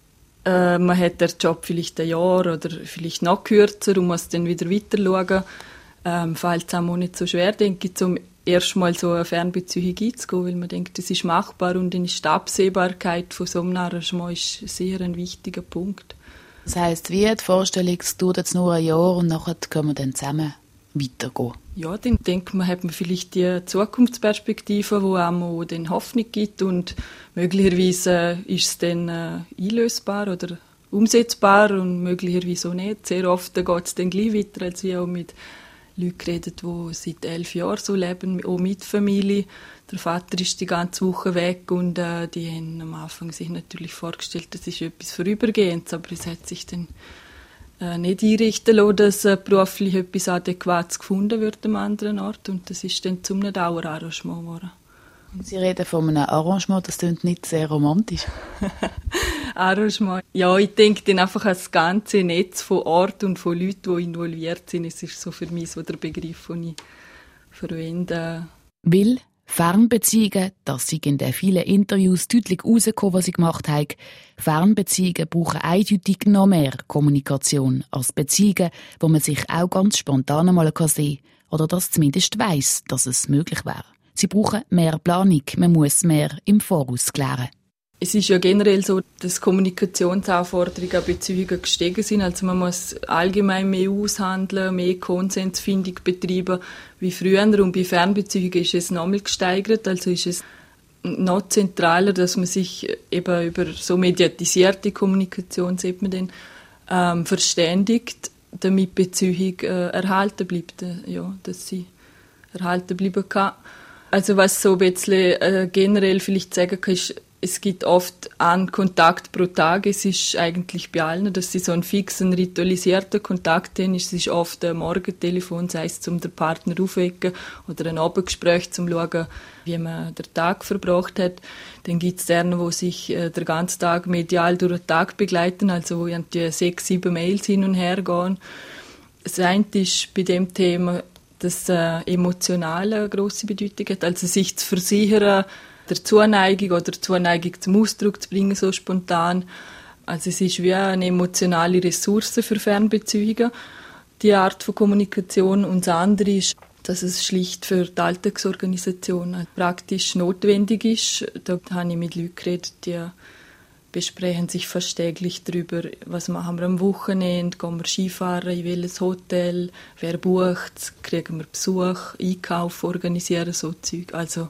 E: man hat den Job vielleicht ein Jahr oder vielleicht noch kürzer und muss dann wieder weiter schauen, fällt es auch nicht so schwer, denke ich, zum ersten Mal so eine Fernbeziehung einzugehen, weil man denkt, das ist machbar und dann ist die Absehbarkeit von so einem Arrangement ist sehr ein wichtiger Punkt.
B: Das heisst, wie die Vorstellung, es dauert jetzt nur ein Jahr und nachher können wir dann zusammen weitergehen?
E: Ja, dann denkt man, hat man vielleicht die Zukunftsperspektive, die einem dann Hoffnung gibt und möglicherweise ist es dann einlösbar oder umsetzbar und möglicherweise auch nicht. Sehr oft geht es dann gleich weiter, als ich auch mit Leuten geredet, die seit 11 Jahren so leben, auch mit Familie. Der Vater ist die ganze Woche weg und die haben am Anfang sich natürlich vorgestellt, das ist etwas Vorübergehendes, aber es hat sich dann nicht einrichten lassen, dass beruflich etwas Adäquates gefunden wird am anderen Ort und das ist dann zu einem Dauerarrangement geworden.
B: Sie reden von einem Arrangement, das klingt nicht sehr romantisch.
E: Arrangement. Ja, ich denke dann einfach an das ganze Netz von Orten und von Leuten, die involviert sind. Es ist so für mich so der Begriff, den ich verwende.
B: Weil Fernbeziehungen, das sind in den vielen Interviews deutlich rausgekommen, was sie gemacht haben. Fernbeziehungen brauchen eindeutig noch mehr Kommunikation als Beziehungen, wo man sich auch ganz spontan einmal sehen kann oder das zumindest weiss, dass es möglich wäre. Sie brauchen mehr Planung, man muss mehr im Voraus klären.
E: Es ist ja generell so, dass Kommunikationsanforderungen an Beziehungen gestiegen sind. Also man muss allgemein mehr aushandeln, mehr Konsensfindung betreiben wie früher. Und bei Fernbeziehungen ist es noch mal gesteigert. Also ist es noch zentraler, dass man sich eben über so mediatisierte Kommunikation, sagt man dann, verständigt, damit die Beziehung erhalten bleibt. Ja, dass sie erhalten bleiben kann. Also was so ein bisschen generell vielleicht sagen kann, ist, es gibt oft einen Kontakt pro Tag. Es ist eigentlich bei allen, dass sie so einen fixen, ritualisierten Kontakt haben. Es ist oft ein Morgentelefon, sei es zum den Partner aufwecken oder ein Abendgespräch, zum schauen, wie man den Tag verbracht hat. Dann gibt es deren, die sich den ganzen Tag medial durch den Tag begleiten, also wo irgendwie 6, 7 Mails hin und her gehen. Das eine ist bei dem Thema, dass emotional eine grosse Bedeutung hat, also sich zu versichern, der Zuneigung oder Zuneigung zum Ausdruck zu bringen, so spontan. Also es ist wie eine emotionale Ressource für Fernbeziehungen, die Art von Kommunikation. Und das andere ist, dass es schlicht für die Alltagsorganisation praktisch notwendig ist. Da habe ich mit Leuten geredet, die besprechen sich fast täglich darüber, was machen wir am Wochenende, gehen wir Skifahren, in welches Hotel, wer bucht, kriegen wir Besuch, Einkauf, organisieren, so Zeug. Also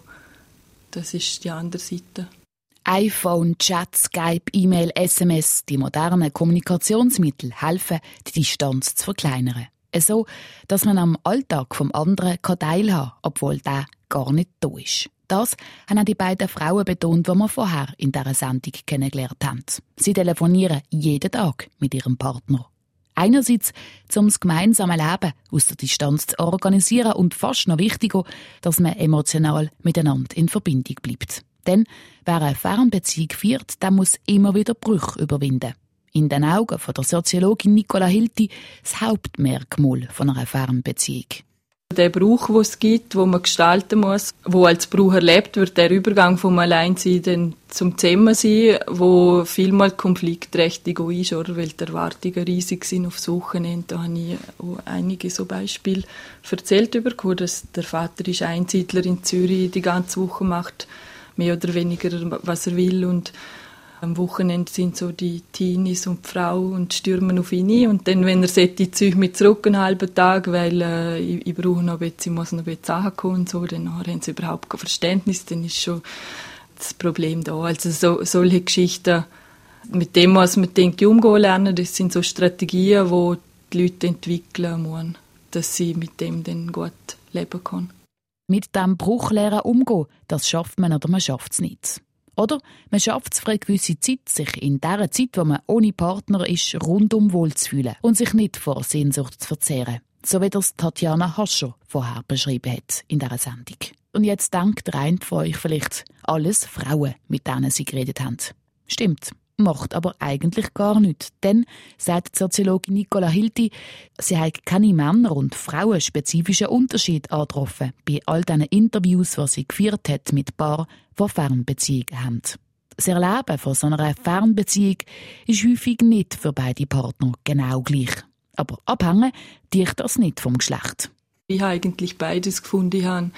E: das ist die andere Seite.
B: iPhone, Chat, Skype, E-Mail, SMS, die modernen Kommunikationsmittel helfen, die Distanz zu verkleinern. So, dass man am Alltag vom anderen teilhaben kann, obwohl der gar nicht da ist. Das haben auch die beiden Frauen betont, die wir vorher in dieser Sendung kennengelernt haben. Sie telefonieren jeden Tag mit ihrem Partner. Einerseits, um das gemeinsame Leben aus der Distanz zu organisieren und fast noch wichtiger, dass man emotional miteinander in Verbindung bleibt. Denn wer eine Fernbeziehung führt, der muss immer wieder Brüche überwinden. In den Augen von der Soziologin Nicola Hilti das Hauptmerkmal von einer Fernbeziehung.
E: Der Brauch, den es gibt, den man gestalten muss, wo als Brauch erlebt wird, der Übergang vom Alleinsein zum Zusammensein, wo vielmal konfliktträchtig auch ist, oder? Weil die Erwartungen riesig sind aufs Wochenende. Da habe ich auch einige so Beispiele erzählt bekommen, dass der Vater ist Einsiedler in Zürich, die ganze Woche macht mehr oder weniger, was er will, und am Wochenende sind so die Teenies und die Frau und stürmen auf ihn ein. Und dann, wenn er sagt, ich ziehe mich zurück einen halben Tag, weil ich brauche noch ein bisschen, ich muss noch ein bisschen ankommen und so, dann haben sie überhaupt kein Verständnis, dann ist schon das Problem da. Also solche Geschichten, mit dem muss man, denke ich, umgehen lernen. Das sind so Strategien, die die Leute entwickeln müssen, dass sie mit dem dann gut leben können.
B: Mit diesem Bruch lernen umgehen, das schafft man oder man schafft es nicht. Oder man schafft es für eine gewisse Zeit, sich in der Zeit, wo man ohne Partner ist, rundum wohlzufühlen und sich nicht vor Sehnsucht zu verzehren. So wie das Tatjana Hascher vorher beschrieben hat in dieser Sendung. Und jetzt denkt der eine von euch vielleicht, alles Frauen, mit denen sie geredet haben. Stimmt, macht aber eigentlich gar nichts. Denn, sagt die Soziologin Nicola Hilti, sie hat keine Männer- und Frauenspezifischen Unterschied angetroffen bei all diesen Interviews, die sie geführt hat mit Paaren, die Fernbeziehungen haben. Das Erleben von so einer Fernbeziehung ist häufig nicht für beide Partner genau gleich. Aber abhängen tut das nicht vom Geschlecht.
E: Ich habe eigentlich beides gefunden. Ich habe ein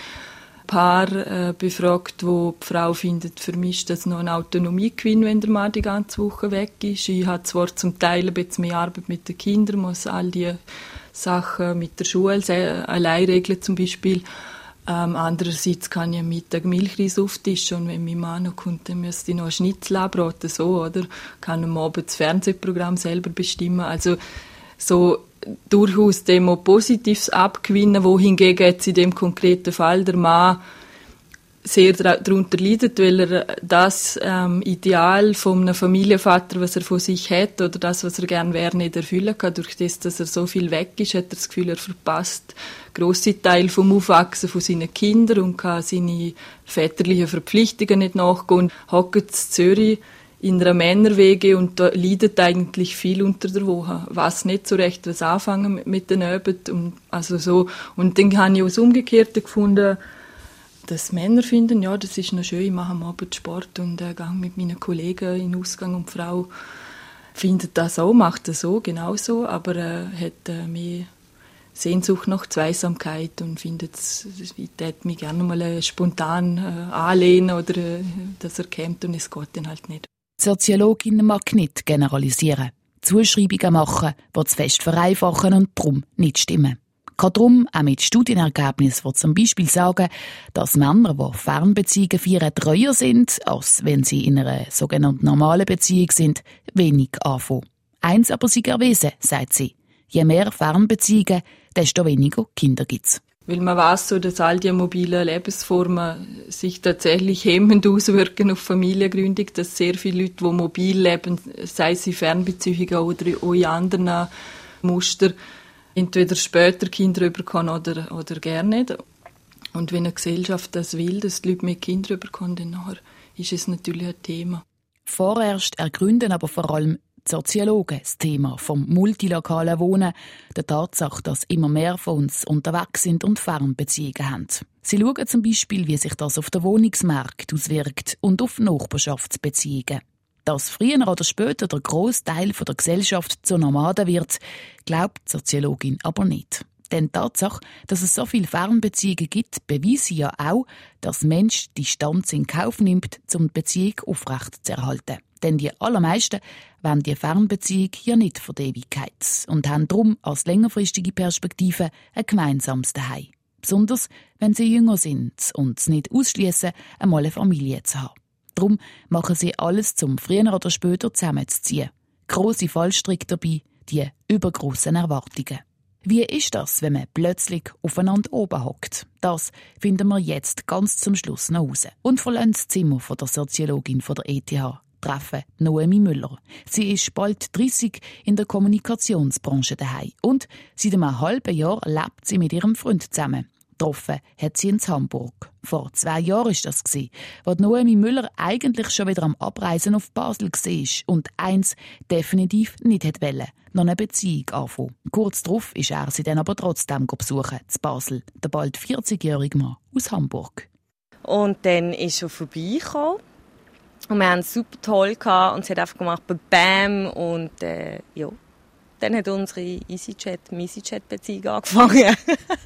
E: Paar befragt, wo die Frau findet, für mich ist das noch ein Autonomiegewinn, wenn der Mann die ganze Woche weg ist. Ich habe zwar zum Teil ein bisschen mehr Arbeit mit den Kindern, muss all die Sachen mit der Schule allein regeln zum Beispiel. Andererseits kann ich am Mittag Milchreis auftischen und wenn mein Mann noch kommt, dann müsste ich noch einen Schnitzel anbraten, so, oder? Kann am Abend das Fernsehprogramm selber bestimmen. Also so durchaus dem auch Positives abgewinnen, wohingegen jetzt in dem konkreten Fall der Mann sehr darunter leidet, weil er das Ideal von einem Familienvater, was er von sich hat, oder das, was er gerne wäre, nicht erfüllen kann. Durch das, dass er so viel weg ist, hat er das Gefühl, er verpasst grosse Teile vom Aufwachsen von seinen Kindern und kann seine väterlichen Verpflichtungen nicht nachgehen. Und hockt in Zürich in einer Männerwege und da leidet eigentlich viel unter der Woche. Weiß nicht so recht, was anfangen mit den Abend. Und dann habe ich auch das Umgekehrte gefunden, dass Männer finden, ja, das ist noch schön, ich mache am Abend Sport und gehe mit meinen Kollegen in den Ausgang und die Frau findet das auch, macht das so, genauso, aber hat mehr Sehnsucht nach Zweisamkeit und findet, ich würde mich gerne mal spontan anlehnen oder dass er kommt und es geht dann halt nicht.
B: Die Soziologin mag nicht generalisieren, Zuschreibungen machen, die zu fest vereinfachen und darum nicht stimmen. Kann darum auch mit Studienergebnissen, die zum Beispiel sagen, dass Männer, die Fernbeziehungen feiern, treuer sind, als wenn sie in einer sogenannten normalen Beziehung sind, wenig anfangen. Eins aber sei erwiesen, sagt sie. Je mehr Fernbeziehungen, desto weniger Kinder gibt's.
E: Weil man weiss, so, dass all die mobilen Lebensformen sich tatsächlich hemmend auswirken auf Familiengründung, dass sehr viele Leute, die mobil leben, sei es in Fernbeziehungen oder auch in anderen Mustern, entweder später Kinder bekommen oder gerne nicht. Und wenn eine Gesellschaft das will, dass die Leute mehr Kinder bekommen, dann ist es natürlich ein Thema.
B: Vorerst ergründen aber vor allem die Soziologen das Thema vom multilokalen Wohnen, der Tatsache, dass immer mehr von uns unterwegs sind und Fernbeziehungen haben. Sie schauen zum Beispiel, wie sich das auf den Wohnungsmarkt auswirkt und auf Nachbarschaftsbeziehungen. Dass früher oder später der grosse Teil der Gesellschaft zu Nomaden wird, glaubt die Soziologin aber nicht. Denn die Tatsache, dass es so viele Fernbeziehungen gibt, beweist ja auch, dass der Mensch Distanz in Kauf nimmt, um die Beziehung aufrechtzuerhalten. Denn die allermeisten wollen die Fernbeziehung ja nicht für die Ewigkeit und haben darum als längerfristige Perspektive ein gemeinsames Zuhause. Besonders, wenn sie jünger sind und es nicht ausschliessen, einmal eine Familie zu haben. Darum machen sie alles, um früher oder später zusammenzuziehen. Grosse Fallstricke dabei, die übergrossen Erwartungen. Wie ist das, wenn man plötzlich aufeinander oben hockt? Das finden wir jetzt ganz zum Schluss noch raus. Und verlassen das Zimmer von der Soziologin von der ETH, treffen Noemi Müller. Sie ist bald 30 in der Kommunikationsbranche daheim und seit einem halben Jahr lebt sie mit ihrem Freund zusammen. Getroffen hat sie in Hamburg. Vor 2 Jahren war das, als Noemi Müller eigentlich schon wieder am Abreisen auf Basel war und eins definitiv nicht wollte, noch eine Beziehung anfangen. Kurz darauf ist er sie dann aber trotzdem besuchen, zu Basel, der bald 40-jährige Mann aus Hamburg.
F: Und dann ist er vorbeigekommen und wir haben es super toll gehabt und sie hat einfach gemacht, bam, und ja, dann hat unsere EasyJet-Beziehung angefangen.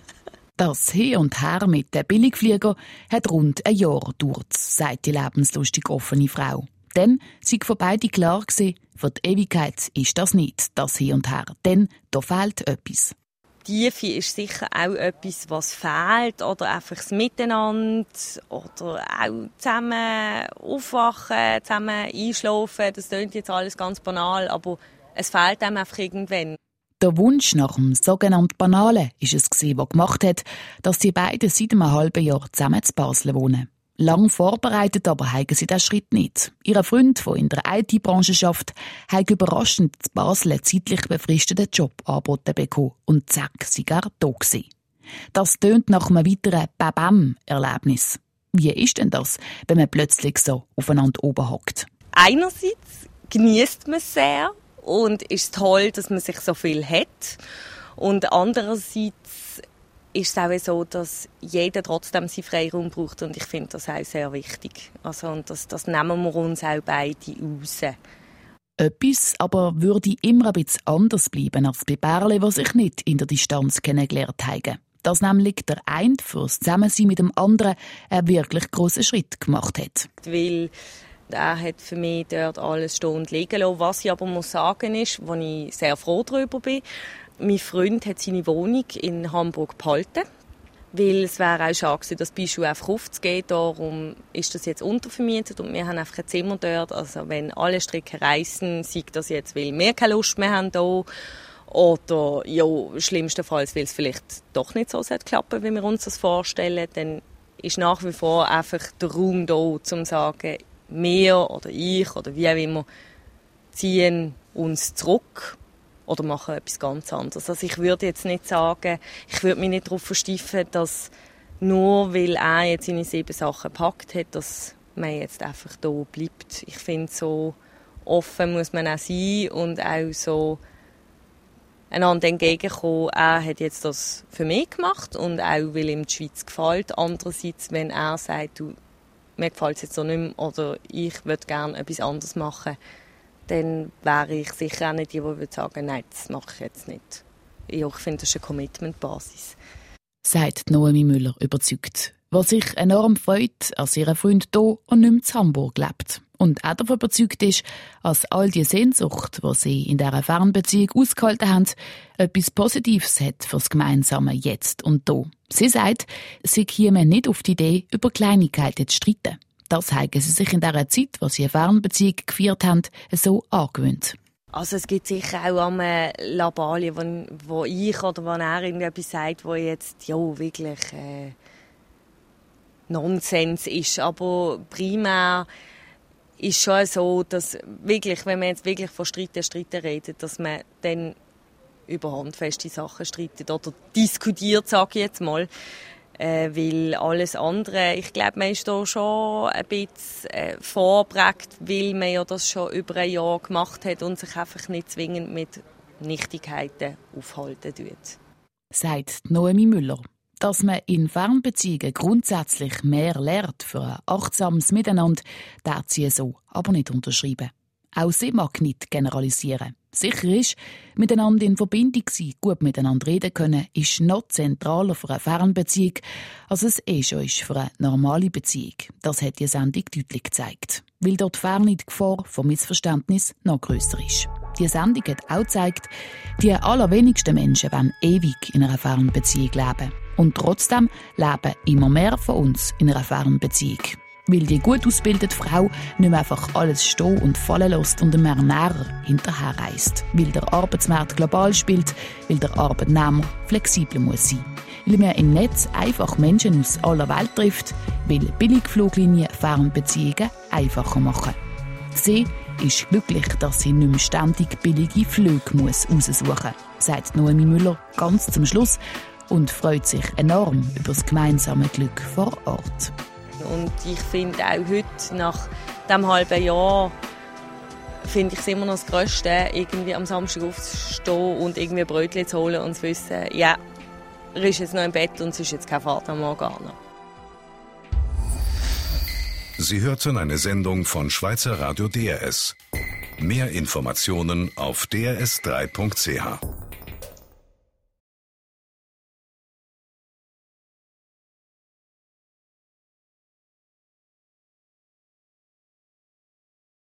B: Das Hin und Her mit den Billigfliegern hat rund ein Jahr gedauert, sagt die lebenslustig offene Frau. Dann sei für beide klar gewesen, für die Ewigkeit ist das nicht, das Hin und Her, denn da fehlt etwas.
F: Tiefe ist sicher auch etwas, was fehlt, oder einfach das Miteinander, oder auch zusammen aufwachen, zusammen einschlafen. Das klingt jetzt alles ganz banal, aber es fehlt einem einfach irgendwann.
B: Der Wunsch nach dem sogenannten Banalen ist es, was gemacht hat, dass die beiden seit einem halben Jahr zusammen zu Basel wohnen. Lang vorbereitet aber haben sie diesen Schritt nicht. Ihr Freund, der in der IT-Branche arbeitet, hat überraschend zu Basel einen zeitlich befristeten Job angeboten bekommen und zack, sei er da gewesen. Das tönt nach einem weiteren Babam-Erlebnis. Wie ist denn das, wenn man plötzlich so aufeinander oben hockt?
F: Einerseits genießt man es sehr und ist toll, dass man sich so viel hat. Und andererseits ist es auch so, dass jeder trotzdem seinen Freiraum braucht. Und ich finde das auch sehr wichtig. Also, und das nehmen wir uns auch beide raus.
B: Etwas aber würde immer ein bisschen anders bleiben als bei Pärchen, die sich nicht in der Distanz kennengelernt haben. Dass nämlich der eine fürs Zusammensein mit dem anderen einen wirklich grossen Schritt gemacht hat.
F: Weil er hat für mich dort alles stehen und liegen lassen. Was ich aber muss sagen ist, wo ich sehr froh darüber bin, mein Freund hat seine Wohnung in Hamburg behalten, weil es wäre auch schade gewesen, das Bischof einfach aufzugehen. Darum ist das jetzt untervermietet und wir haben einfach ein Zimmer dort. Also wenn alle Stricke reissen, sei das jetzt, weil wir keine Lust mehr haben hier, oder ja, schlimmstenfalls, weil es vielleicht doch nicht so klappen, wie wir uns das vorstellen, dann ist nach wie vor einfach der Raum da, um zu sagen, wir oder ich oder wie auch immer ziehen uns zurück oder machen etwas ganz anderes. Also ich würde jetzt nicht sagen, ich würde mich nicht darauf versteifen, dass nur weil er jetzt seine 7 Sachen gepackt hat, dass man jetzt einfach da bleibt. Ich finde, so offen muss man auch sein und auch so einander entgegenkommen. Er hat jetzt das für mich gemacht und auch, weil ihm die Schweiz gefällt. Andererseits, wenn er sagt, du, mir gefällt es jetzt so nicht mehr oder ich würde gerne etwas anderes machen, dann wäre ich sicher auch nicht die, die würde sagen, nein, das mache ich jetzt nicht. Ja, ich finde, das ist eine Commitment-Basis.
B: Sagt Noemi Müller überzeugt, was sich enorm freut, als ihr Freund hier und nicht mehr in Hamburg lebt. Und auch davon überzeugt ist, dass all die Sehnsucht, die sie in dieser Fernbeziehung ausgehalten haben, etwas Positives hat für das gemeinsame Jetzt und hier. Sie sagt, sie käme nicht auf die Idee, über Kleinigkeiten zu streiten. Das haben sie sich in dieser Zeit, wo sie eine Fernbeziehung geführt haben, so angewöhnt.
F: Also es gibt sicher auch einmal Labalien, wo ich oder wo er irgendetwas sagt, wo jetzt ja wirklich Nonsens ist. Aber primär ist schon so, dass wirklich, wenn man jetzt wirklich von Streiten redet, dass man dann über handfeste Sachen streitet oder diskutiert, sage ich jetzt mal. Weil alles andere, ich glaube, man ist da schon ein bisschen vorgeprägt, weil man ja das schon über ein Jahr gemacht hat und sich einfach nicht zwingend mit Nichtigkeiten aufhalten tut.
B: Sagt Noemi Müller. Dass man in Fernbeziehungen grundsätzlich mehr lernt für ein achtsames Miteinander, darf sie so aber nicht unterschreiben. Auch sie mag nicht generalisieren. Sicher ist, miteinander in Verbindung sein, gut miteinander reden können, ist noch zentraler für eine Fernbeziehung, als es schon ist für eine normale Beziehung. Das hat die Sendung deutlich gezeigt. Weil dort die Ferne die Gefahr von Missverständnis noch grösser ist. Die Sendung hat auch gezeigt, die allerwenigsten Menschen wollen ewig in einer Fernbeziehung leben. Und trotzdem leben immer mehr von uns in einer Fernbeziehung. Weil die gut ausgebildete Frau nicht mehr einfach alles stehen und fallen lässt und einem Ernährer hinterher reist. Weil der Arbeitsmarkt global spielt, weil der Arbeitnehmer flexibel muss sein. Weil man im Netz einfach Menschen aus aller Welt trifft, weil Billigfluglinien Fernbeziehungen einfacher machen. Sie ist glücklich, dass sie nicht mehr ständig billige Flüge raussuchen muss, sagt Noemi Müller ganz zum Schluss und freut sich enorm über das gemeinsame Glück vor Ort.
F: Und ich finde auch heute, nach diesem halben Jahr, finde ich es immer noch das Grösste, irgendwie am Samstag aufzustehen und irgendwie Brötchen zu holen und zu wissen, ja, er ist jetzt noch im Bett und es ist jetzt kein Vater Morgana.
A: Sie hörten eine Sendung von Schweizer Radio DRS. Mehr Informationen auf drs3.ch.